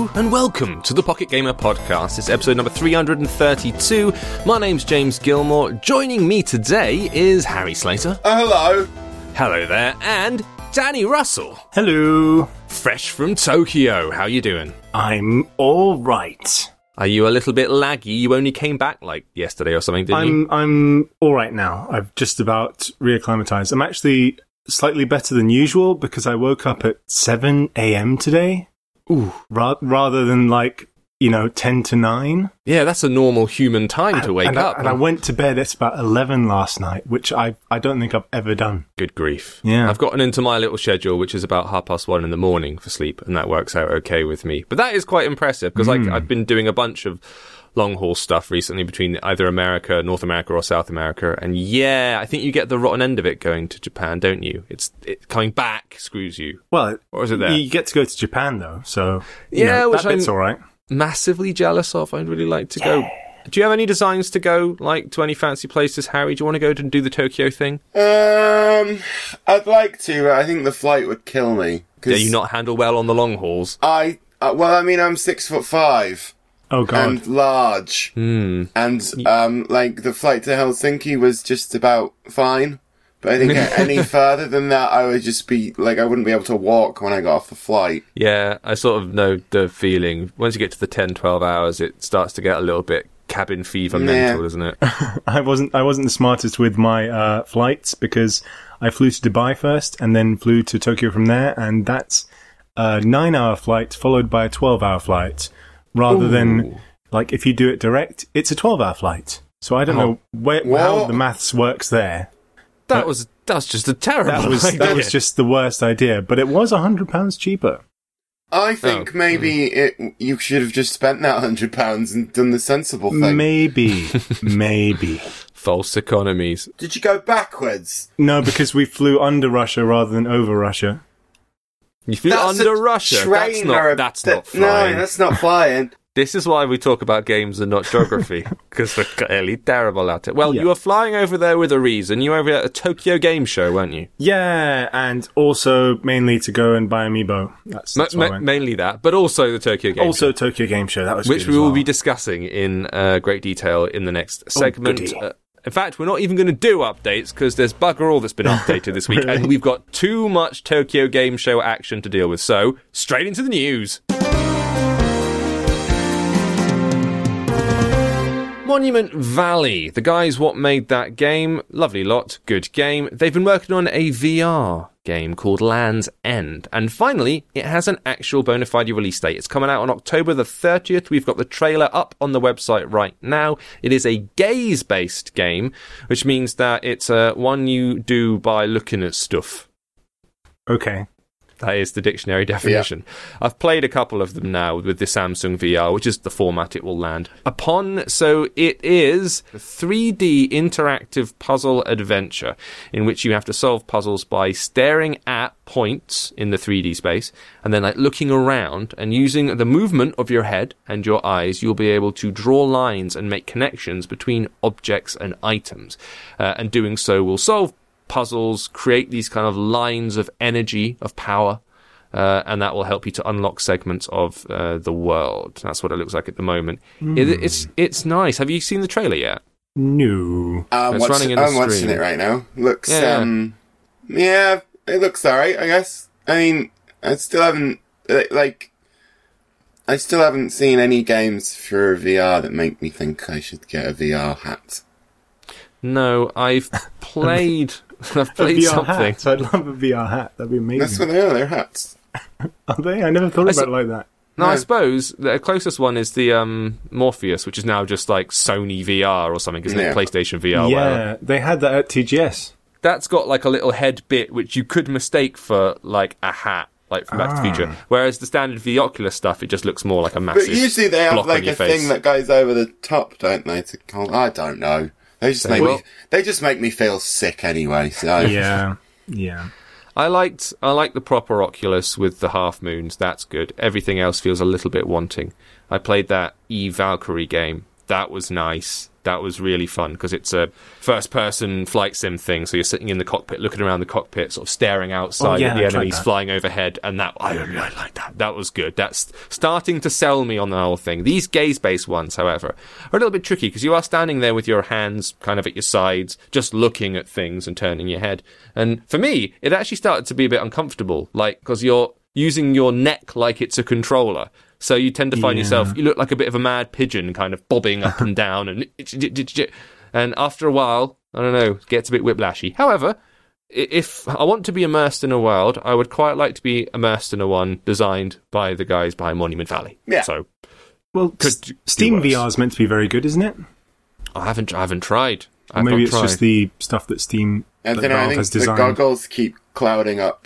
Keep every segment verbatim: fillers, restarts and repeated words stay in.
Hello and welcome to the Pocket Gamer Podcast. It's episode number three hundred thirty-two. My name's James Gilmore. Joining me today is Harry Slater. Oh, hello. Hello there. And Danny Russell. Hello. Fresh from Tokyo. How you doing? I'm all right. Are you a little bit laggy? You only came back like yesterday or something, didn't I'm, you? I'm all right now. I've just about reacclimatized. I'm actually slightly better than usual because I woke up at seven a.m. today. Ooh. Ra- rather than like, you know, ten to nine. Yeah, that's a normal human time to wake and up. I, and I went to bed at about eleven last night, which I, I don't think I've ever done. Good grief. Yeah. I've gotten into my little schedule, which is about half past one in the morning for sleep, and that works out okay with me. But that is quite impressive, because Mm. like, I've been doing a bunch of long-haul stuff recently between either America, North America, or South America, and yeah, I think you get the rotten end of it going to Japan, don't you? It's it, coming back screws you. Well, or is it there? You get to go to Japan, though, so you yeah, know, which that bit's I'm all right. massively jealous of. I'd really like to yeah. go. Do you have any designs to go, like, to any fancy places, Harry? Do you want to go to do the Tokyo thing? Um, I'd like to, but I think the flight would kill me. Do you not handle well on the long hauls? I, uh, well, I mean, I'm six foot five. Oh, God. And large. Hmm. And, um, like, the flight to Helsinki was just about fine. But I think any further than that, I would just be, like, I wouldn't be able to walk when I got off the flight. Yeah, I sort of know the feeling. Once you get to the ten, twelve hours, it starts to get a little bit cabin fever Yeah. mental, doesn't it? I wasn't I wasn't the smartest with my uh, flights because I flew to Dubai first and then flew to Tokyo from there, and that's a nine-hour flight followed by a twelve-hour flight, rather Ooh. than, like, if you do it direct, it's a twelve-hour flight. So I don't Oh. know where, What? how the maths works there. That But was that's just a terrible That was idea. that was just the worst idea, but it was one hundred pounds cheaper. I think Oh. maybe it, you should have just spent that one hundred pounds and done the sensible thing. Maybe. Maybe. False economies. Did you go backwards? No, because we flew under Russia rather than over Russia. You flew That's under a Russia. That's train or not a- that's that- not flying. No, that's not flying. This is why we talk about games and not geography, because we're clearly terrible at it. Well, Yeah. you were flying over there with a reason. You were over at a Tokyo Game Show, weren't you? Yeah, and also mainly to go and buy Amiibo. That's, that's Ma- why I ma- went. mainly that, but also the Tokyo Game Also Show. Tokyo Game Show, that was Which good we as will well. be discussing in uh, great detail in the next segment. goody. uh, in fact, we're not even going to do updates because there's bugger all that's been updated this week, Really? and we've got too much Tokyo Game Show action to deal with. So, straight into the news. Monument Valley. The guys what made that game, lovely lot, good game. They've been working on a V R game called Land's End, and finally it has an actual bona fide release date. It's coming out on October the thirtieth. We've got the trailer up on the website right now. It is a gaze based game, which means that it's uh, one you do by looking at stuff. Okay. That is the dictionary definition. Yeah. I've played a couple of them now with the Samsung V R, which is the format it will land upon. So it is a three D interactive puzzle adventure in which you have to solve puzzles by staring at points in the three D space and then like looking around, and using the movement of your head and your eyes, you'll be able to draw lines and make connections between objects and items. Uh, and doing so will solve puzzles, create these kind of lines of energy, of power, uh, and that will help you to unlock segments of uh, the world. That's what it looks like at the moment. Mm. It, it's it's nice. Have you seen the trailer yet? No. I'm, It's watch- running in the I'm watching stream. it right now. Looks, Yeah. um, yeah, it looks alright, I guess. I mean, I still haven't, like, I still haven't seen any games for V R that make me think I should get a V R hat. No, I've played. I've A played V R something. hat. I'd love a V R hat. That'd be amazing. That's what they are, they're hats. Are they? I never thought I about s- it like that. No, I No. suppose the closest one is the um, Morpheus, which is now just like Sony V R or something, isn't Yeah. it? PlayStation V R. yeah, whatever. they had that at T G S. That's got like a little head bit which you could mistake for like a hat, like from Back to the Ah. Future. Whereas the standard V Oculus stuff, it just looks more like a massive. But usually they have block like on your a face. thing that goes over the top, don't they? To call, I don't know. They just They make will. me. They just make me feel sick anyway. So Yeah, yeah. I liked I liked the proper Oculus with the half moons. That's good. Everything else feels a little bit wanting. I played that Eve Valkyrie game. That was nice. That was really fun because it's a first-person flight sim thing. So you're sitting in the cockpit, looking around the cockpit, sort of staring outside oh, yeah, at the I enemies that. flying overhead. And that I really like that. That was good. That's starting to sell me on the whole thing. These gaze-based ones, however, are a little bit tricky because you are standing there with your hands kind of at your sides, just looking at things and turning your head. And for me, it actually started to be a bit uncomfortable, like because you're using your neck like it's a controller. So you tend to find yeah. yourself, you look like a bit of a mad pigeon kind of bobbing up and down. And and after a while, I don't know, it gets a bit whiplashy. However, if I want to be immersed in a world, I would quite like to be immersed in a one designed by the guys behind Monument Valley. Yeah. So, well, could Steam V R is meant to be very good, isn't it? I haven't, I haven't tried. Or I've maybe not it's tried. just the stuff that Steam And that then I Valve think has the designed. goggles keep clouding up.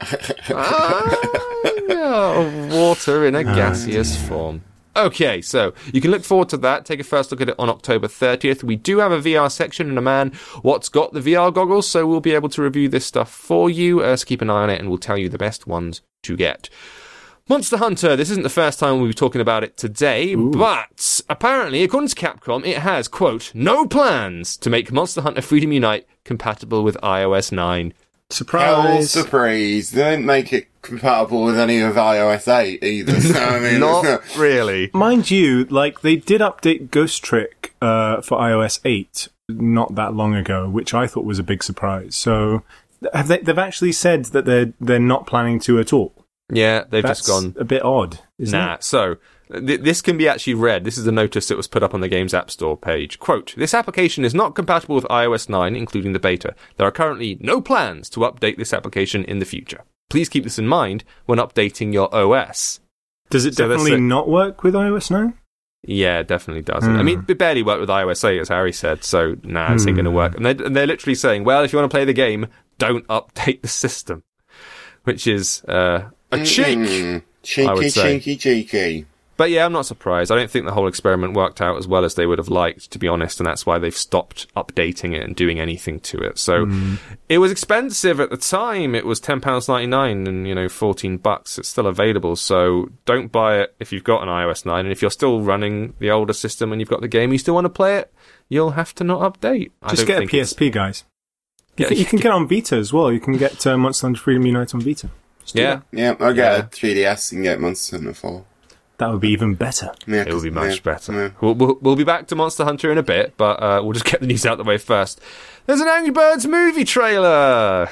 ah, yeah, water in a gaseous form. Okay, so you can look forward to that. Take a first look at it on October thirtieth. We do have a V R section and a man what's got the V R goggles, so we'll be able to review this stuff for you. Uh, so keep an eye on it and we'll tell you the best ones to get. Monster Hunter, this isn't the first time we'll be talking about it today, Ooh. but apparently, according to Capcom, it has, quote, no plans to make Monster Hunter Freedom Unite compatible with i O S nine. Surprise! Hell, surprise! They didn't make it compatible with any of i O S eight either. So, I mean, not really. Mind you, like they did update Ghost Trick uh, for i O S eight not that long ago, which I thought was a big surprise. So have they, they've actually said that they're they're not planning to at all. Yeah, they've That's just gone a bit odd, isn't nah. it? So th- this can be actually read. This is a notice that was put up on the Games App Store page. Quote, this application is not compatible with i O S nine, including the beta. There are currently no plans to update this application in the future. Please keep this in mind when updating your O S. Does it So definitely that's it. not work with i O S nine? Yeah, it definitely doesn't. Mm. I mean, it barely worked with i O S eight, as Harry said, so nah, it's mm. ain't going to work. And they're, and they're literally saying, well, if you want to play the game, don't update the system. Which is uh, a cheek, Mm-mm. Cheeky, cheeky, cheeky. But yeah, I'm not surprised. I don't think the whole experiment worked out as well as they would have liked, to be honest, and that's why they've stopped updating it and doing anything to it. So mm. it was expensive at the time. It was ten pounds ninety-nine and, you know, fourteen bucks. It's still available, so don't buy it if you've got an i O S nine. And if you're still running the older system and you've got the game, you still want to play it, you'll have to not update. Just get a P S P, it's... guys. You, yeah, can, you can get on Vita as well. You can get uh, Monster Hunter Freedom Unite on Vita. Yeah. Yeah, I'll get yeah. a three D S and get Monster Hunter four. That would be even better. Yeah, it would be much yeah, better. Yeah. We'll, we'll, we'll be back to Monster Hunter in a bit, but uh, we'll just get the news out of the way first. There's an Angry Birds movie trailer!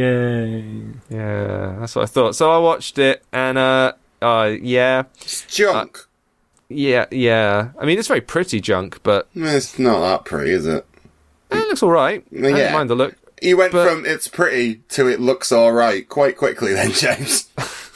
Yay. Yeah, that's what I thought. So I watched it, and uh, uh yeah. It's junk. Uh, yeah, yeah. I mean, it's very pretty junk, but... It's not that pretty, is it? It looks alright. Yeah. I don't mind the look. You went but... from it's pretty to it looks alright quite quickly then, James.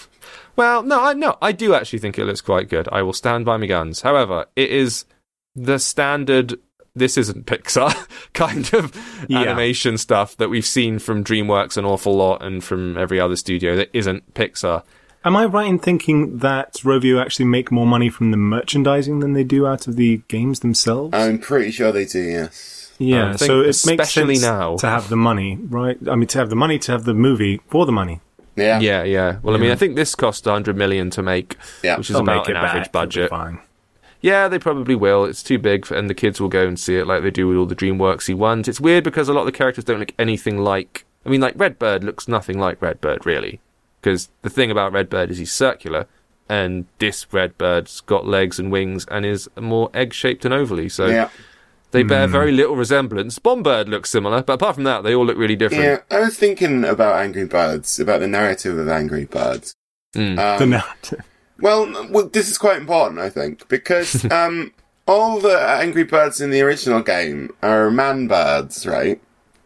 Well, no, I no, I do actually think it looks quite good. I will stand by my guns. However, it is the standard, this isn't Pixar, kind of yeah. animation stuff that we've seen from DreamWorks an awful lot and from every other studio that isn't Pixar. Am I right in thinking that Rovio actually make more money from the merchandising than they do out of the games themselves? I'm pretty sure they do, yes. Yeah, um, so it makes sense now. to have the money, right? I mean, to have the money to have the movie for the money. Yeah, yeah, yeah. Well, I mean, I think this cost one hundred million to make, yeah. which is They'll about make an it average back. budget. Fine. Yeah, they probably will. It's too big, for, and the kids will go and see it like they do with all the DreamWorksy ones. It's weird because a lot of the characters don't look anything like... I mean, like, Redbird looks nothing like Redbird, really. Because the thing about Redbird is he's circular, and this Redbird's got legs and wings and is more egg-shaped and ovally, so... Yeah. They bear mm. very little resemblance. Bombird looks similar, but apart from that, they all look really different. Yeah, I was thinking about Angry Birds, about the narrative of Angry Birds. Mm. Um, the narrative. Well, well, this is quite important, I think, because um, all the Angry Birds in the original game are man-birds, right?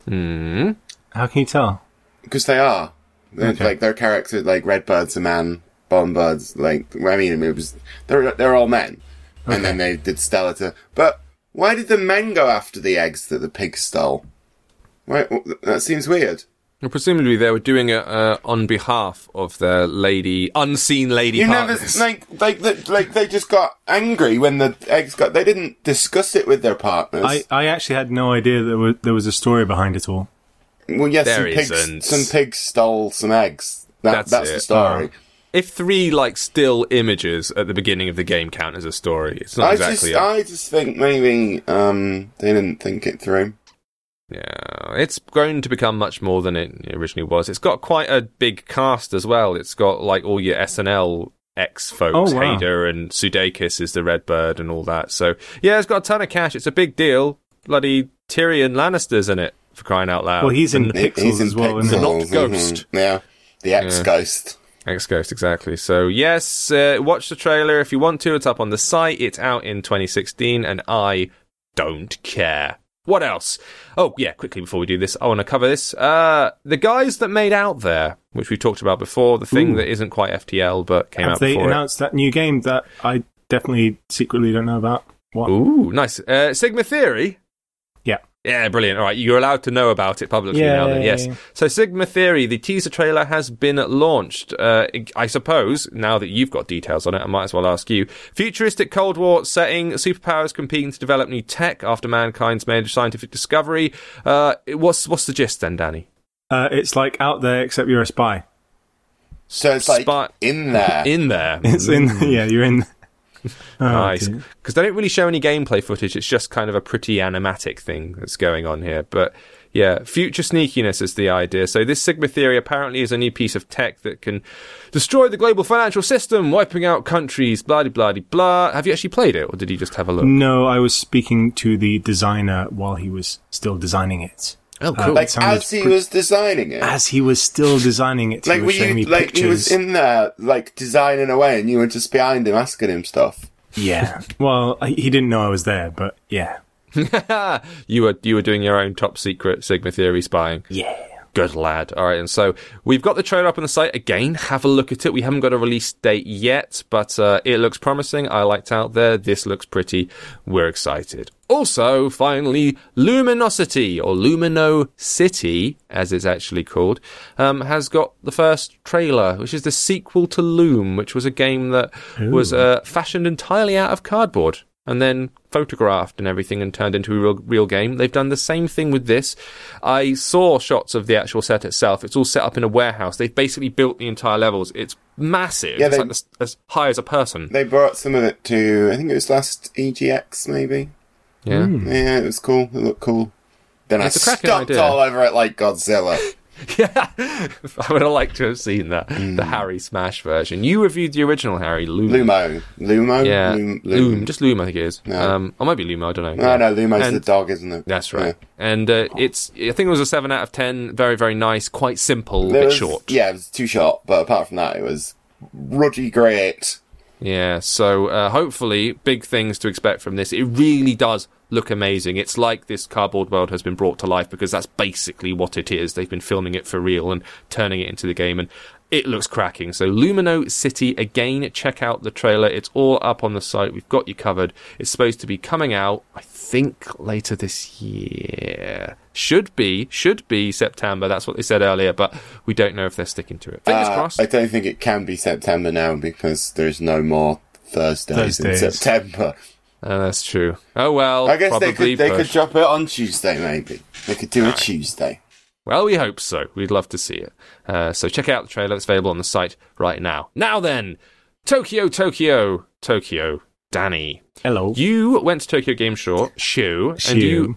Mm. How can you tell? Because they are. They're, Okay. Like, their characters, like, Redbird's a man, Bombbird's, like, I mean, it was, they're, they're all men. Okay. And then they did Skeletor. But why did the men go after the eggs that the pig stole? Why, that seems weird. Well, presumably they were doing it uh, on behalf of their lady, unseen lady you partners. Never, like, like, the, like, they just got angry when the eggs got... They didn't discuss it with their partners. I, I actually had no idea there was, there was a story behind it all. Well, yes, There some pigs, isn't. some pigs stole some eggs. That, That's that's it. the story. if three like still images at the beginning of the game count as a story, it's not I exactly. Just, a- I just think maybe um, they didn't think it through. Yeah, it's grown to become much more than it originally was. It's got quite a big cast as well. It's got like all your S N L ex-folks, Oh, wow. Hader and Sudeikis is the Redbird and all that. So, yeah, it's got a ton of cash. It's a big deal. Bloody Tyrion Lannister's in it, for crying out loud. Well, he's in The- Pixels He's in as well, Pixels, isn't he? Not mhm. Ghost. Yeah, the ex-Ghost. Ex-Ghost, exactly. So, yes, uh, watch the trailer if you want to. It's up on the site. It's out in twenty sixteen, and I don't care. What else? Oh, yeah, quickly before we do this, I want to cover this. Uh, the guys that made Out There, which we talked about before, the thing Ooh. that isn't quite F T L, but came Have out they before it. announced that new game that I definitely secretly don't know about? What? Ooh, nice. Uh, Sigma Theory? Yeah. Yeah, brilliant. All right, you're allowed to know about it publicly now then, yes. Yay. So Sigma Theory, the teaser trailer has been launched. Uh, I suppose, now that you've got details on it, I might as well ask you. Futuristic Cold War setting, superpowers competing to develop new tech after mankind's made a scientific discovery. Uh, what's, what's the gist then, Danny? Uh, it's like Out There, except you're a spy. So it's like Spot- in there. In there. It's in. Yeah, you're in. Oh, Nice. dear. Because they don't really show any gameplay footage. It's just kind of a pretty animatic thing that's going on here. But yeah, future sneakiness is the idea. So this Sigma Theory apparently is a new piece of tech that can destroy the global financial system, wiping out countries, blah, blah, blah, blah. Have you actually played it, or did you just have a look? No, I was speaking to the designer while he was still designing it. Oh, Uh, cool. Like sounded as he pre- was designing it. As he was still designing it, like he were was showing you me like he was pictures. in there like designing away and you were just behind him asking him stuff. Yeah. Well, I- he didn't know I was there, but yeah. you were you were doing your own top secret Sigma Theory spying. Yeah. Good lad. All right, and so we've got the trailer up on the site. Again, have a look at it. We haven't got a release date yet, but uh, it looks promising. I liked Out There. This looks pretty. We're excited. Also, finally, Luminosity, or Lumino City, as it's actually called, um, has got the first trailer, which is the sequel to Loom, which was a game that was uh, fashioned entirely out of cardboard and then photographed and everything and turned into a real, real game. They've done the same thing with this. I saw shots of the actual set itself. It's all set up in a warehouse. They've basically built the entire levels. It's massive. Yeah, it's they- like as, as high as a person. They brought some of it to I think it was last E G X maybe. Yeah. Yeah, it was cool. It looked cool. Then It's a I cracking stomped idea. all over it like Godzilla. Yeah. I would have liked to have seen that. The Harry Smash version. You reviewed the original Harry, Loom. Lumo. Lumo? Yeah. Loom. Loom. Just Loom, I think it is. No. Um, or might be Lumo, I don't know. No, Yeah. no, Lumo's And- the dog, isn't it? That's right. And uh, it's, I think it was a seven out of ten. Very, very nice. Quite simple, Yeah. It bit was- short. Yeah, it was too short, but apart from that, it was ruddy great. Yeah, so uh, hopefully, big things to expect from this. It really does look amazing. It's like this cardboard world has been brought to life, because that's basically what it is. They've been filming it for real and turning it into the game, and it looks cracking. So Lumino City, again, check out the trailer. It's all up on the site. We've got you covered. It's supposed to be coming out, I think, later this year. Should be, should be September. That's what they said earlier, but we don't know if they're sticking to it. Fingers Uh, crossed. I don't think it can be September now because there's no more Thursdays, Thursdays. in September. Uh, that's true. Oh well, I guess probably they could they could push. drop it on Tuesday, maybe. They could do a Tuesday. Well, we hope so. We'd love to see it. Uh, so check out the trailer. It's available on the site right now. Now then, Tokyo, Tokyo, Tokyo. Danny, Hello. you went to Tokyo Game Show, show Show. and you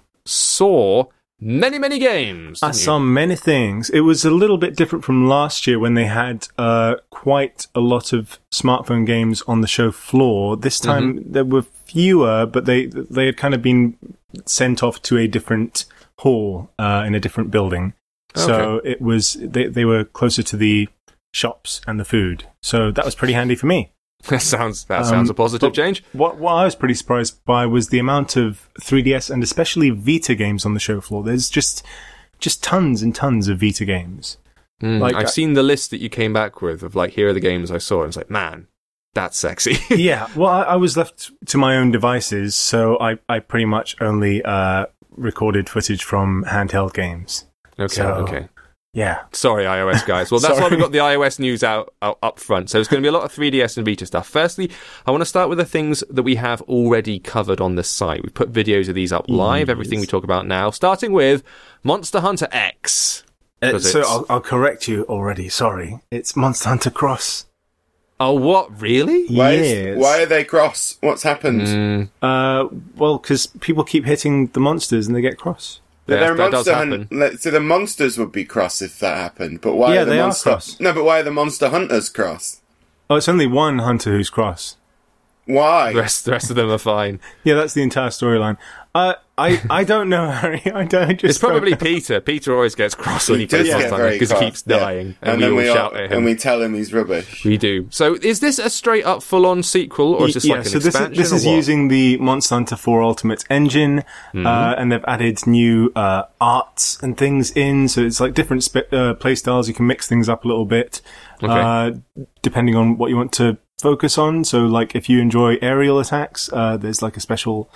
saw many, many games. I didn't you? saw many things. It was a little bit different from last year when they had uh, quite a lot of smartphone games on the show floor. This time Mm-hmm. there were fewer, but they they had kind of been sent off to a different hall uh, in a different building. So it was they they were closer to the shops and the food. So that was pretty handy for me. That sounds that sounds Um, a positive but change. What what I was pretty surprised by was the amount of three D S and especially Vita games on the show floor. There's just just tons and tons of Vita games. Mm, like, I've I- seen the list that you came back with of like, here are the games I saw, and it's like, man, that's sexy. Yeah, well, I, I was left to my own devices, so I, I pretty much only uh, recorded footage from handheld games. okay, So- okay. Yeah. Sorry, iOS guys. Well, that's why Sorry. we've got the iOS news out, out up front. So it's going to be a lot of three D S and Vita stuff. Firstly, I want to start with the things that we have already covered on the site. We've put videos of these up live, everything we talk about now, starting with Monster Hunter X. Uh, Because so it's- I'll, I'll correct you already. Sorry, it's Monster Hunter Cross. Oh, what? Really? Why, Yes. is, why are they cross? What's happened? Mm, Uh, well, because people keep hitting the monsters and they get cross. But yeah, they're that does monster happen. hunt- so the monsters would be cross if that happened. But why Yeah, are the they are monster? cross. No, but why are the monster hunters cross? Oh, it's only one hunter who's cross. Why? The rest, the rest of them are fine. Yeah, that's the entire storyline. Uh, I, I don't know, Harry. I don't. I just It's probably don't know. Peter. Peter always gets cross when he, He does plays get Monster very because he cross, keeps yeah. dying, and, and we then all we all, shout at him. and we tell him he's rubbish. We do. So, is this a straight up full on sequel, or is this yeah, like an so this is, expansion? this is or what? using the Monster Hunter four Ultimate engine, Mm-hmm. uh, and they've added new uh, arts and things in. So it's like different sp- uh, play styles. You can mix things up a little bit, Okay. uh, depending on what you want to focus on. So, like, if you enjoy aerial attacks, uh, there's like a special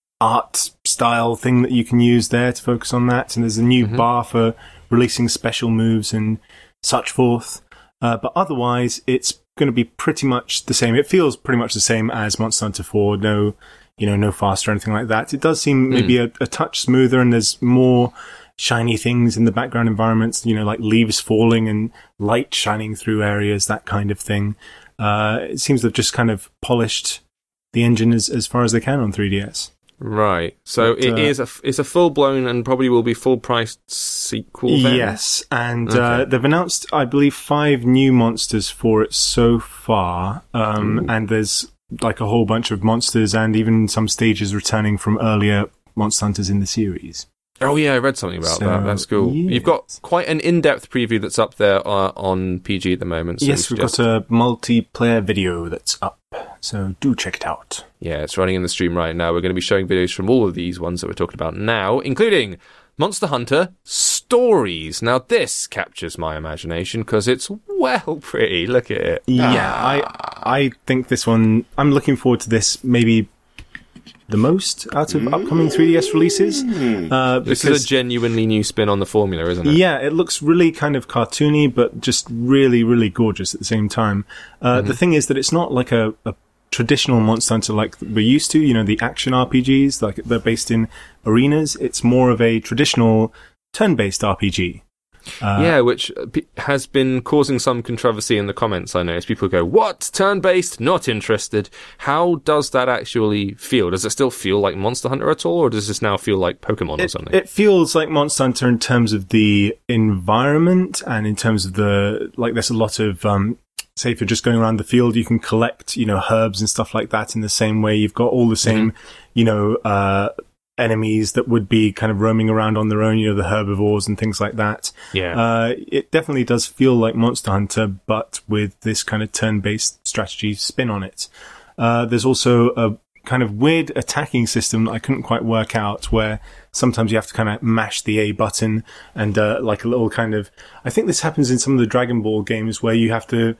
art style thing that you can use there to focus on that. And there's a new Mm-hmm. bar for releasing special moves and such forth. Uh, but otherwise, it's going to be pretty much the same. It feels pretty much the same as Monster Hunter four. No, you know, no faster or anything like that. It does seem maybe a, a touch smoother, and there's more shiny things in the background environments, you know, like leaves falling and light shining through areas, that kind of thing. Uh, it seems they've just kind of polished the engine as, as far as they can on three D S. Right. So But, it uh, is a it's a full blown and probably will be full priced sequel. Then? Yes, and Okay. uh, they've announced, I believe, five new monsters for it so far, um, and there's like a whole bunch of monsters and even some stages returning from earlier Monster Hunters in the series. Oh yeah, I read something about So, that. That's cool. yes. You've got quite an in-depth preview that's up there uh, on P G at the moment. So Yes, we we've suggest- got a multiplayer video that's up, so do check it out. Yeah, it's running in the stream right now. We're going to be showing videos from all of these ones that we're talking about now, including Monster Hunter Stories. Now, this captures my imagination because it's well pretty. Look at it. Yeah, I I think this one, I'm looking forward to this maybe the most out of upcoming three D S releases. Uh, This because, is a genuinely new spin on the formula, isn't it? yeah, it looks really kind of cartoony, but just really, really gorgeous at the same time. Uh, The thing is that it's not like a, a traditional Monster Hunter like we're used to, you know, the action R P Gs, like they're based in arenas. It's more of a traditional turn-based R P G. Uh, yeah, which p- has been causing some controversy in the comments, I noticed. People go, what? Turn-based? Not interested. How does that actually feel? Does it still feel like Monster Hunter at all, or does this now feel like Pokemon or It, something? it feels like Monster Hunter in terms of the environment and in terms of the, like, there's a lot of, um, say if you're just going around the field, you can collect, you know, herbs and stuff like that in the same way. You've got all the same, you know, uh, enemies that would be kind of roaming around on their own, you know, the herbivores and things like that. yeah. Uh, it definitely does feel like Monster Hunter, but with this kind of turn-based strategy spin on it. Uh, there's also a kind of weird attacking system that I couldn't quite work out, where sometimes you have to kind of mash the A button and uh, like a little kind of... I think this happens in some of the Dragon Ball games where you have to,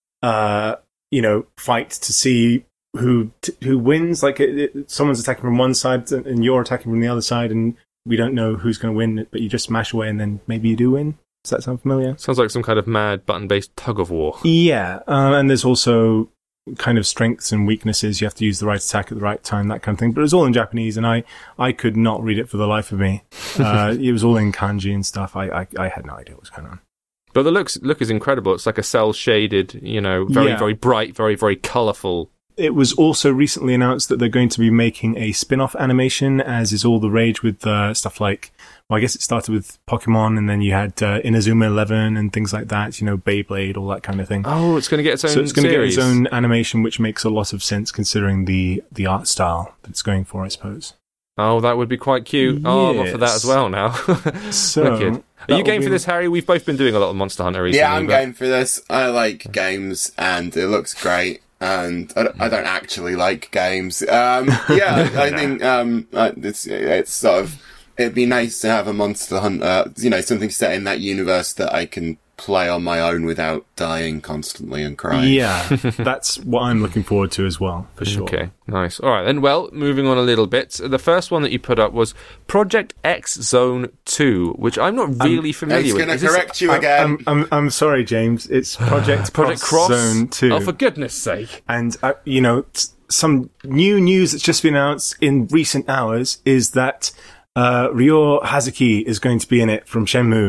uh, you know, fight to see who t- who wins. Like it, it, someone's attacking from one side and you're attacking from the other side, and we don't know who's going to win, but you just smash away and then maybe you do win. Does that sound familiar? Sounds like some kind of mad button-based tug-of-war. Yeah, uh, and there's also kind of strengths and weaknesses. You have to use the right attack at the right time, that kind of thing. But it was all in Japanese, and I, I could not read it for the life of me. Uh, it was all in kanji and stuff. I, I, I had no idea what was going on. But the looks look is incredible. It's like a cell-shaded, you know, very, Yeah. very bright, very, very colourful. It was also recently announced that they're going to be making a spin-off animation, as is all the rage with uh, stuff like, well, I guess it started with Pokemon, and then you had uh, Inazuma Eleven and things like that, you know, Beyblade, all that kind of thing. Oh, it's going to get its own So it's going to get series. its own animation, which makes a lot of sense considering the, the art style that it's going for, I suppose. Oh, that would be quite cute. Oh, I'm up for that Yes. as well now. So, Wicked. Are that you will game be- for this, Harry? We've both been doing a lot of Monster Hunter recently. Yeah, I'm but- game for this. I like games, and it looks great. And I don't, I don't actually like games. Um, yeah, I think um, uh, it's it's sort of it'd be nice to have a Monster Hunter, you know, something set in that universe that I can play on my own without dying constantly and crying. Yeah, that's what I'm looking forward to as well, for sure. Okay, nice. All right, then, well, moving on a little bit. The first one that you put up was Project X Zone two, which I'm not really familiar It's with. going to Is this- correct you I- again. I'm, I'm, I'm sorry, James. It's Project, Project Cross, Cross Zone two. Oh, for goodness sake. And, uh, you know, t- some new news that's just been announced in recent hours is that uh, Ryo Hazuki is going to be in it from Shenmue.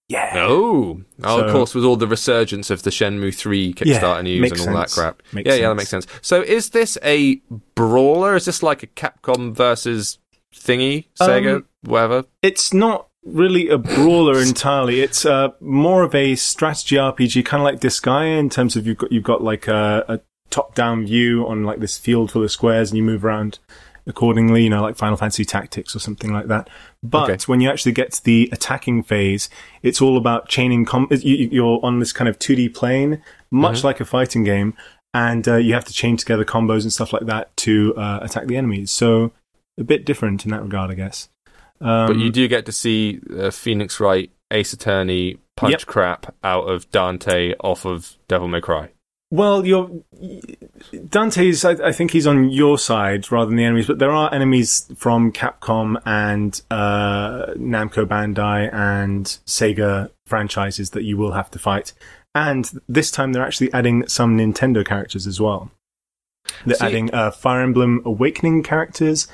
Yeah. Oh, oh So- of course, with all the resurgence of the Shenmue three Kickstarter Yeah, news makes and all that sense. crap. Makes yeah, yeah, that sense. makes sense. So is this a brawler? Is this like a Capcom versus thingy, Sega, Um, whatever? It's not really a brawler entirely. It's uh, more of a strategy R P G, kind of like Disgaea, in terms of you've got you've got like a, a top-down view on like this field full of squares, and you move around accordingly. You know, like Final Fantasy Tactics or something like that. But Okay. when you actually get to the attacking phase, it's all about chaining. Com- you, you're on this kind of two D plane, much like a fighting game, and uh, you have to chain together combos and stuff like that to uh, attack the enemies. So a bit different in that regard, I guess. Um, But you do get to see uh, Phoenix Wright, Ace Attorney punch Yep. crap out of Dante off of Devil May Cry. Well, you're Dante's. I, I think he's on your side rather than the enemies. But there are enemies from Capcom and uh, Namco Bandai and Sega franchises that you will have to fight. And this time they're actually adding some Nintendo characters as well. They're See- adding uh, Fire Emblem Awakening characters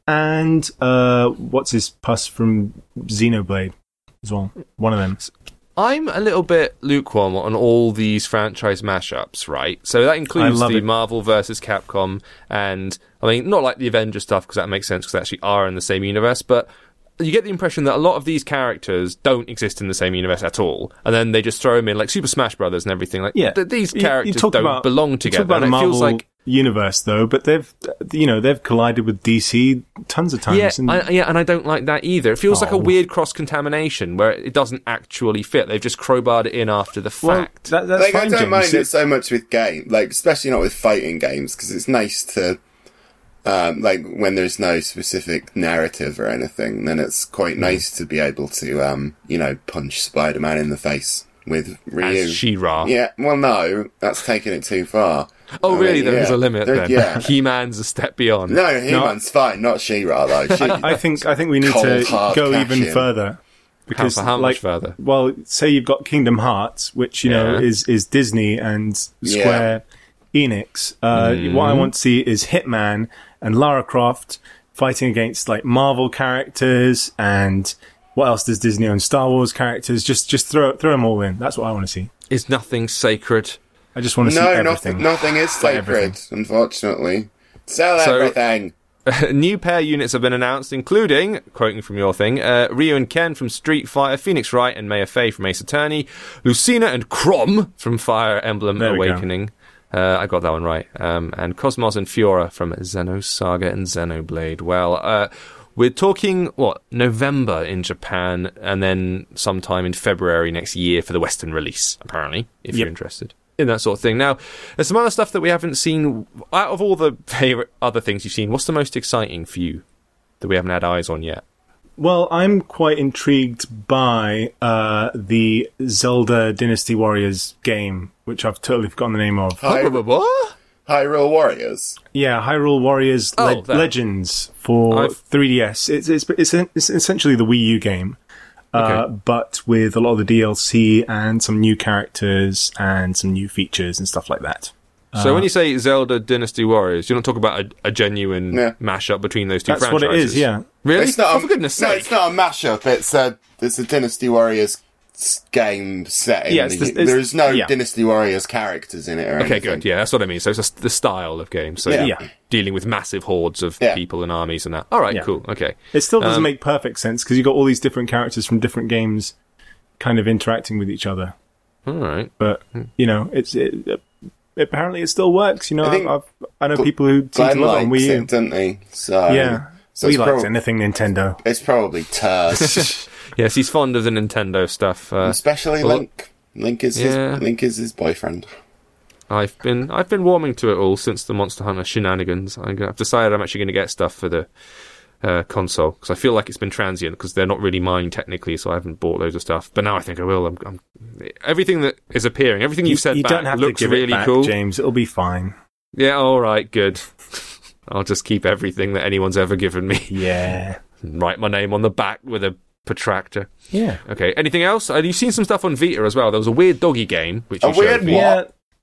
and uh, what's his puss from Xenoblade as well. One of them. I'm a little bit lukewarm on all these franchise mashups, right? So that includes I love the it. Marvel versus Capcom, and I mean, not like the Avengers stuff because that makes sense because they actually are in the same universe, but you get the impression that a lot of these characters don't exist in the same universe at all, and then they just throw them in like Super Smash Brothers and everything. Like, Yeah. th- these You- you characters talk don't about- belong You together. talk about and the it feels Marvel like universe, though, but they've, you know, they've collided with D C tons of times. Yeah, and I, yeah, and I don't like that either. It feels like a Oh. weird cross-contamination where it doesn't actually fit. They've just crowbarred it in after the well, fact. that, that's Like, I fine, don't James. mind it so much with game, like especially not with fighting games, because it's nice to, um, like when there's no specific narrative or anything, then it's quite nice to be able to, um, you know, punch Spider-Man in the face with Ryu. As She-Ra. Yeah, well, no, that's taking it too far. Oh, I really? mean, There yeah. is a limit There- then. Yeah. He-Man's a step beyond. No, He-Man's fine, not She-Ra though. She, I think I think we need Cold, to hard go cash even in. further. Because, How- how much like, further? Well, say you've got Kingdom Hearts, which you know Yeah. is is Disney and Square Enix. Uh, Mm-hmm. What I want to see is Hitman and Lara Croft fighting against like Marvel characters and what else does Disney own? Star Wars characters. Just just throw throw them all in. That's what I want to see. Is nothing sacred? I just want to see no, everything. nothing, nothing is sacred, everything. unfortunately. Sell So- everything. New pair units have been announced, including, quoting from your thing, uh, Ryu and Ken from Street Fighter, Phoenix Wright and Maya Fey from Ace Attorney, Lucina and Chrom from Fire Emblem There we go. Awakening. Uh, I got that one right. Um, and Cosmos and Fiora from Xenosaga and Xenoblade. Well, uh, we're talking, what, November in Japan, and then sometime in February next year for the Western release, apparently, if you're Yep. interested in that sort of thing. Now, there's some other stuff that we haven't seen. Out of all the favorite other things you've seen, what's the most exciting for you that we haven't had eyes on yet? Well, I'm quite intrigued by uh, the Zelda Dynasty Warriors game, which I've totally forgotten the name of. Hy- What? Hyrule Warriors. Yeah, Hyrule Warriors Oh, Le- that. Legends for I've- three D S. It's, it's it's it's essentially the Wii U game, uh, Okay. but with a lot of the D L C and some new characters and some new features and stuff like that. So when you say Zelda Dynasty Warriors, you're not talking about a, a genuine Yeah. mashup between those two That's franchises? what it is. Yeah. Really? It's not oh, a, for goodness no, sake. it's not a mashup. It's a it's a Dynasty Warriors s- game setting. Yeah, it's the- it's- There's no yeah. Dynasty Warriors characters in it. Or Okay, anything. good. Yeah, that's what I mean. So it's just the style of game. So Yeah. you're Yeah. dealing with massive hordes of Yeah. people and armies and that. All right, Yeah. cool. Okay. It still doesn't Um, make perfect sense because you've got all these different characters from different games, kind of interacting with each other. All right. But you know, it's it, apparently it still works. You know, I think I've, I know people who seem to Glenn love it on likes Wii U. it, doesn't he? So Yeah, so we it's, liked prob- anything Nintendo. it's probably turd. Yes, he's fond of the Nintendo stuff. Uh, Especially well- Link. Link is Yeah. his Link is his boyfriend. I've been I've been warming to it all since the Monster Hunter shenanigans. I'm gonna- I've decided I'm actually going to get stuff for the uh, console because I feel like it's been transient because they're not really mine technically, so I haven't bought loads of stuff. But now I think I will. I'm, I'm everything that is appearing, everything you've said you back don't have looks to give really it back, cool. James. It'll be fine. Yeah, all right, good. I'll just keep everything that anyone's ever given me. Yeah, Write my name on the back with a protractor. yeah. Okay, anything else? Uh, you've seen some stuff on Vita as well. There was a weird doggy game which A you showed weird me. what? Yeah,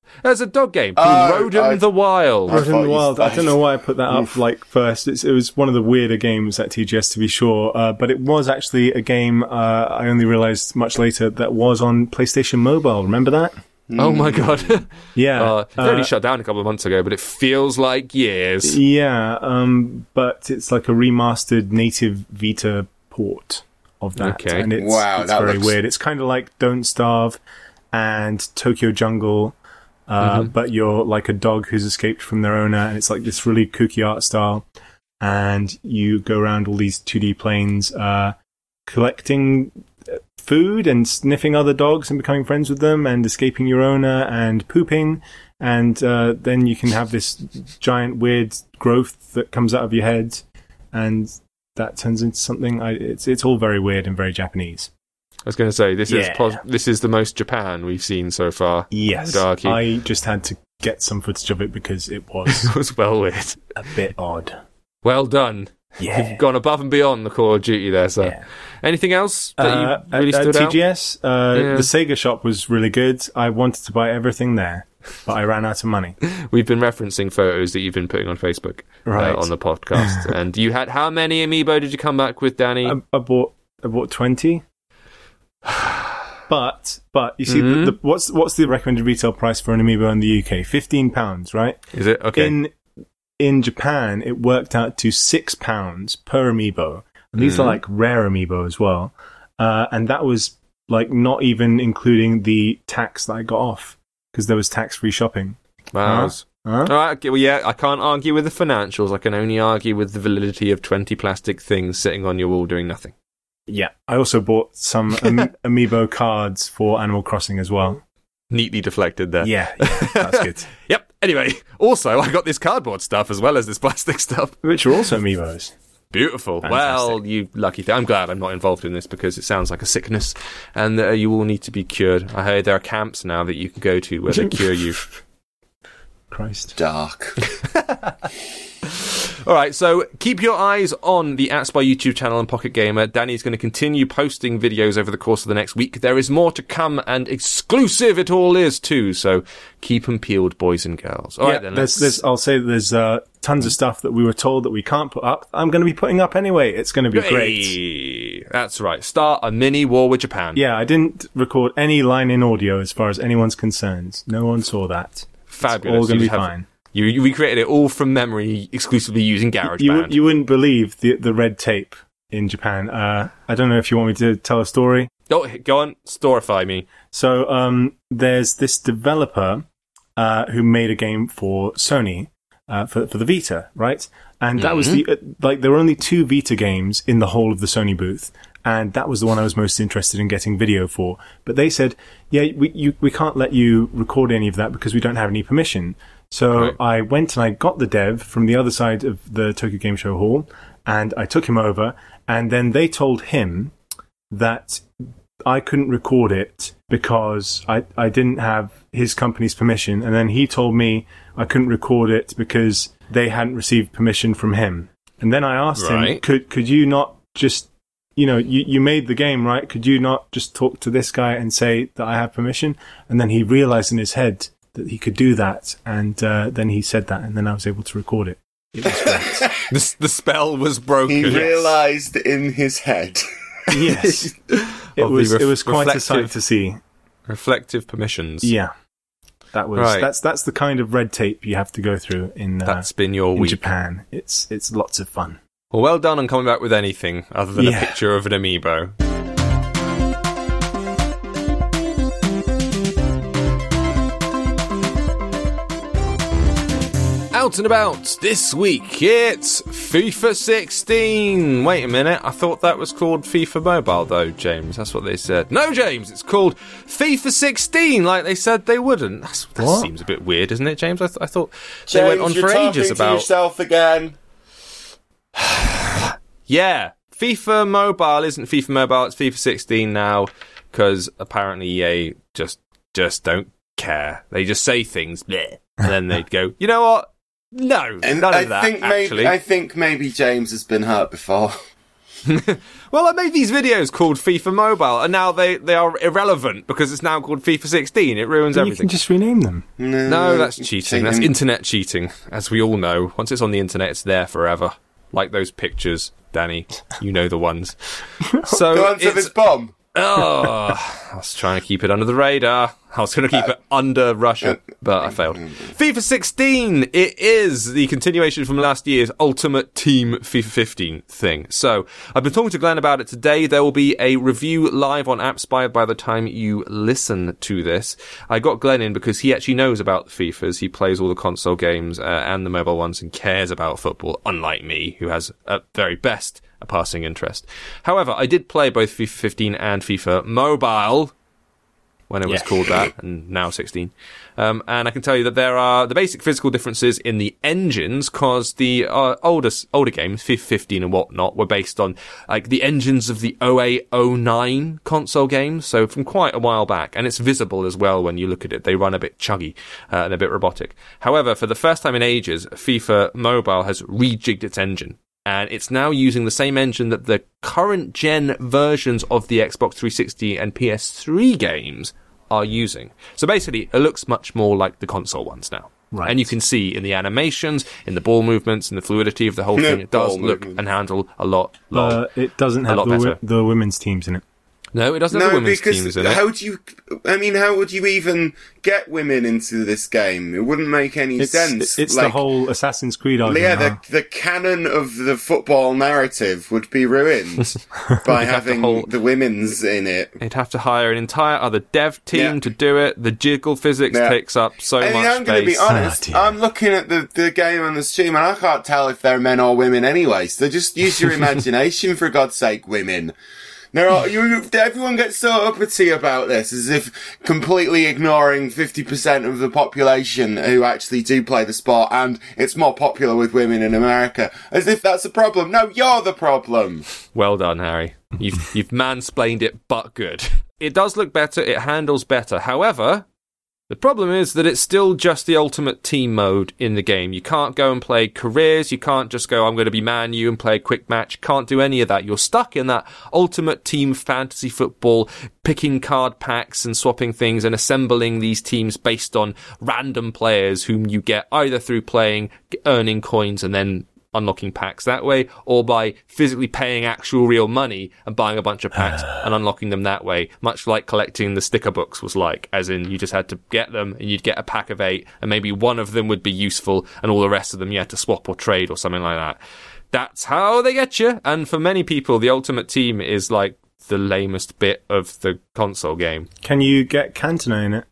There's a dog game called Oh, Rodin I- the Wild. I Rodin thought the you Wild. I don't know why I put that up Oof. like first. It's, it was one of the weirder games at T G S, to be sure. Uh, but it was actually a game. Uh, I only realised much later that was on PlayStation Mobile. Remember that? Oh my god. Yeah. uh, it only Uh, shut down a couple of months ago, but it feels like years. Yeah. Um, but it's like a remastered native Vita port of that, Okay. and it's, Wow, it's that very looks- weird. It's kind of like Don't Starve and Tokyo Jungle. Uh, Mm-hmm. But you're like a dog who's escaped from their owner, and it's like this really kooky art style. And you go around all these two D planes, uh, collecting uh, food and sniffing other dogs and becoming friends with them and escaping your owner and pooping. And uh, then you can have this giant weird growth that comes out of your head, and that turns into something. I, it's it's all very weird and very Japanese. I was going to say this is Yeah. pos- this is the most Japan we've seen so far. Yes, Darky. I just had to get some footage of it because it was It was well weird. a bit odd. Well done. Yeah. You've gone above and beyond the Call of Duty there, sir. Yeah. Anything else that Uh, you really at, stood at out? T G S, uh, Yeah. the Sega shop was really good. I wanted to buy everything there, but I ran out of money. We've been referencing photos that you've been putting on Facebook Right. uh, on the podcast. And you had, how many amiibo did you come back with, Danny? I, I bought I bought twenty. But but you see, Mhm. the, the, what's what's the recommended retail price for an amiibo in the U K? Fifteen pounds, right? Is it? Okay. In in Japan, it worked out to six pounds per amiibo, and these Mhm. are like rare amiibo as well. Uh, and that was like not even including the tax that I got off because there was tax-free shopping. Wow. Huh? All right, okay, well, yeah, I can't argue with the financials. I can only argue with the validity of twenty plastic things sitting on your wall doing nothing. Yeah, I also bought some am- amiibo cards for Animal Crossing as well. Neatly deflected there. Yeah, yeah, that's good. Yep. Anyway, also, I got this cardboard stuff as well as this plastic stuff. Which are also amiibos. Beautiful. Fantastic. Well, you lucky thing. I'm glad I'm not involved in this because it sounds like a sickness and uh, you all need to be cured. I heard there are camps now that you can go to where they cure you. Christ. Dark. All right, so keep your eyes on the At Spy YouTube channel and Pocket Gamer. Danny's going to continue posting videos over the course of the next week. There is more to come, and exclusive it all is too. So keep 'em peeled, boys and girls. All yeah, right, then. there's, let's- there's, I'll say there's uh, tons of stuff that we were told that we can't put up. I'm going to be putting up anyway. It's going to be great. Hey, that's right. Start a mini war with Japan. Yeah, I didn't record any line in audio as far as anyone's concerned. No one saw that. Fabulous. It's all going to You be have- fine. You, you recreated it all from memory, exclusively using GarageBand. You, wou- you wouldn't believe the the red tape in Japan. Uh, I don't know if you want me to tell a story. Oh, go on, storify me. So um, there's this developer uh, who made a game for Sony uh, for for the Vita, right? And that was the uh, like there were only two Vita games in the whole of the Sony booth, and that was the one I was most interested in getting video for. But they said, yeah, we you, we can't let you record any of that because we don't have any permission. So Right. I went and I got the dev from the other side of the Tokyo Game Show hall, and I took him over, and then they told him that I couldn't record it because I, I didn't have his company's permission, and then he told me I couldn't record it because they hadn't received permission from him. And then I asked him, Right. could could you not just, you know, you, you made the game, right? Could you not just talk to this guy and say that I have permission? And then he realized in his head that he could do that, and uh, then he said that, and then I was able to record it. It was great. The, the spell was broken. He realised in his head. Yes. It Of the was ref- it was quite a sight reflective- to see. Reflective permissions. Yeah. That was Right. that's that's the kind of red tape you have to go through in uh, That's been your in week. Japan. It's it's lots of fun. Well, well done on coming back with anything other than Yeah. a picture of an amiibo. Out and about this week, it's FIFA sixteen. Wait a minute, I thought that was called FIFA Mobile, though, James. That's what they said. No, James, it's called FIFA sixteen, like they said they wouldn't. That's, that What? seems a bit weird, isn't it, James? I, th- I thought they went on James, you're for talking ages to about. yourself again. Yeah, FIFA Mobile isn't FIFA Mobile, it's FIFA sixteen now, because apparently E A just just don't care. They just say things, bleh, and then they'd go, you know what? No, And none I of that, think actually. maybe I think maybe James has been hurt before. Well, I made these videos called FIFA Mobile, and now they, they are irrelevant because it's now called FIFA sixteen. It ruins You everything. can just rename them. No, No, that's cheating. cheating. That's internet cheating, as we all know. Once it's on the internet, it's there forever. Like those pictures, Danny. You know the ones. So The ones of it's, his bomb. oh, I was trying to keep it under the radar. I was going to keep it under Russia, but I failed. FIFA sixteen, it is the continuation from last year's Ultimate Team FIFA fifteen thing. So, I've been talking to Glenn about it today. There will be a review live on AppSpy by the time you listen to this. I got Glenn in because he actually knows about the FIFAs. He plays all the console games uh, and the mobile ones and cares about football, unlike me, who has, at very best, a passing interest. However, I did play both FIFA fifteen and FIFA Mobile when it was Yeah. called that, and now sixteen. Um, and I can tell you that there are the basic physical differences in the engines, because the uh, older older games, FIFA fifteen and whatnot, were based on like the engines of the oh eight oh nine console games, so from quite a while back, and it's visible as well when you look at it. They run a bit chuggy uh, and a bit robotic. However, for the first time in ages, FIFA Mobile has rejigged its engine. And it's now using the same engine that the current gen versions of the Xbox three sixty and P S three games are using. So basically, it looks much more like the console ones now. Right. And you can see in the animations, in the ball movements, in the fluidity of the whole thing, it does Ball look movement. and handle a lot, lot. Uh, it doesn't A have lot the, better. wi- the women's teams in it. No, it doesn't have No, the women's because teams in it. how do you? I mean, how would you even get women into this game? It wouldn't make any It's, sense. it's like, the whole Assassin's Creed argument. yeah, the huh? the canon of the football narrative would be ruined by have to having hold- the women's in it. They'd have to hire an entire other dev team Yeah. to do it. The jiggle physics Yeah. takes up so I mean, much I'm going to be space. honest. Ah, dear. I'm looking at the, the game on the stream, and I can't tell if they're men or women anyway. So just use your imagination, for God's sake, women. Now, you, everyone gets so uppity about this, as if completely ignoring fifty percent of the population who actually do play the sport, and it's more popular with women in America, as if that's a problem. No, you're the problem. Well done, Harry. You've you've mansplained it, but good. It does look better. It handles better. However, the problem is that it's still just the ultimate team mode in the game. You can't go and play careers. You can't just go, I'm going to be Man U and play a quick match. Can't do any of that. You're stuck in that ultimate team fantasy football, picking card packs and swapping things and assembling these teams based on random players whom you get either through playing, earning coins and then unlocking packs that way, or by physically paying actual real money and buying a bunch of packs and unlocking them that way, much like collecting the sticker books was like, as in you just had to get them and you'd get a pack of eight and maybe one of them would be useful and all the rest of them you had to swap or trade or something like that. That's how they get you. And for many people, the Ultimate Team is like the lamest bit of the console game. Can you get Cantona in it?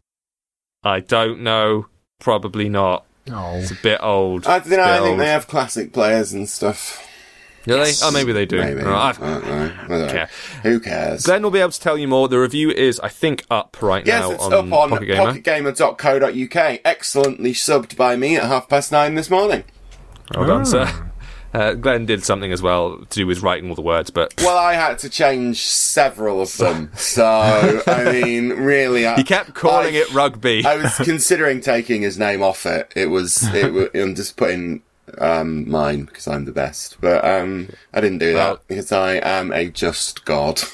I don't know. Probably not. Oh. It's a bit old. I don't know, It's a I bit think old. they have classic players and stuff. Do they? Oh, maybe they do. Maybe. Oh, I I've- don't know. I don't know. care. Who cares? Glenn will be able to tell you more. The review is, I think, up right Yes, now it's on, up on Pocket Gamer. pocket gamer dot co dot uk. Excellently subbed by me at half past nine this morning. Well done, Ah. sir. Uh, Glenn did something as well to do with writing all the words, but Well, I had to change several of them. So, I mean, really... I, he kept calling I, it rugby. I was considering taking his name off it. It was... It was I'm just putting um, mine, because I'm the best. But um, I didn't do that, Well- because I am a just god.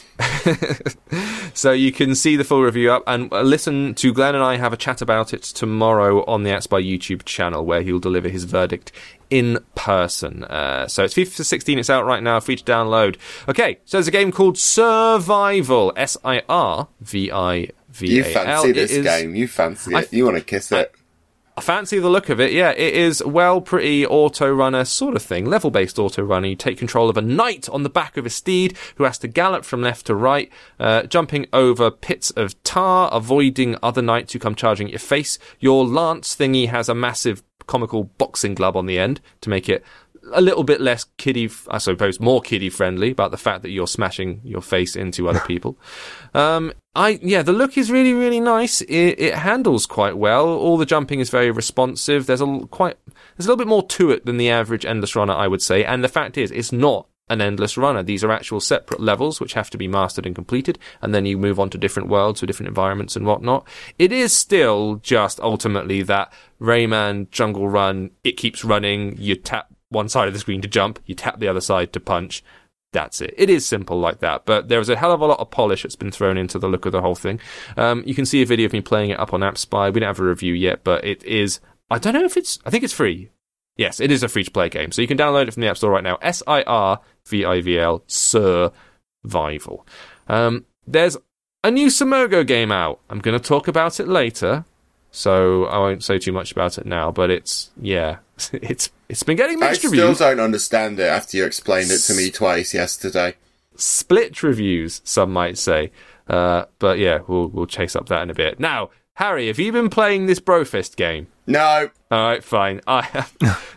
So you can see the full review up and uh, listen to Glenn and I have a chat about it tomorrow on the AppSpy YouTube channel, where he'll deliver his verdict in person. Uh, so it's FIFA sixteen, it's out right now, free to download. Okay, so there's a game called Survival, S I R V I V You A L. fancy this It is- game. You fancy I- it. You want to kiss it. I fancy the look of it, yeah. It is, well, pretty auto-runner sort of thing. Level-based auto-runner. You take control of a knight on the back of a steed who has to gallop from left to right, uh, jumping over pits of tar, avoiding other knights who come charging at your face. Your lance thingy has a massive comical boxing glove on the end to make it a little bit less kiddie, I suppose, more kiddie friendly about the fact that you're smashing your face into other people. Um, I yeah, the look is really really nice. It, it handles quite well. All the jumping is very responsive. There's a l- quite there's a little bit more to it than the average endless runner, I would say. And the fact is, it's not an endless runner. These are actual separate levels which have to be mastered and completed, and then you move on to different worlds or different environments and whatnot. It is still just ultimately that Rayman jungle run. It keeps running. You tap one side of the screen to jump, you tap the other side to punch. That's it. It is simple like that, but there's a hell of a lot of polish that's been thrown into the look of the whole thing. Um, you can see a video of me playing it up on AppSpy. We don't have a review yet, but it is... I don't know if it's... I think it's free. Yes, it is a free-to-play game, so you can download it from the App Store right now. S I R V I V L, Survival. Um, there's a new Simogo game out. I'm going to talk about it later, so I won't say too much about it now, but it's... Yeah, it's... It's been getting mixed I reviews. still don't understand it after you explained it to me twice yesterday. Split reviews, some might say. Uh, but yeah, we'll we'll chase up that in a bit. Now, Harry, have you been playing this Brofist game? No. All right, fine. I have.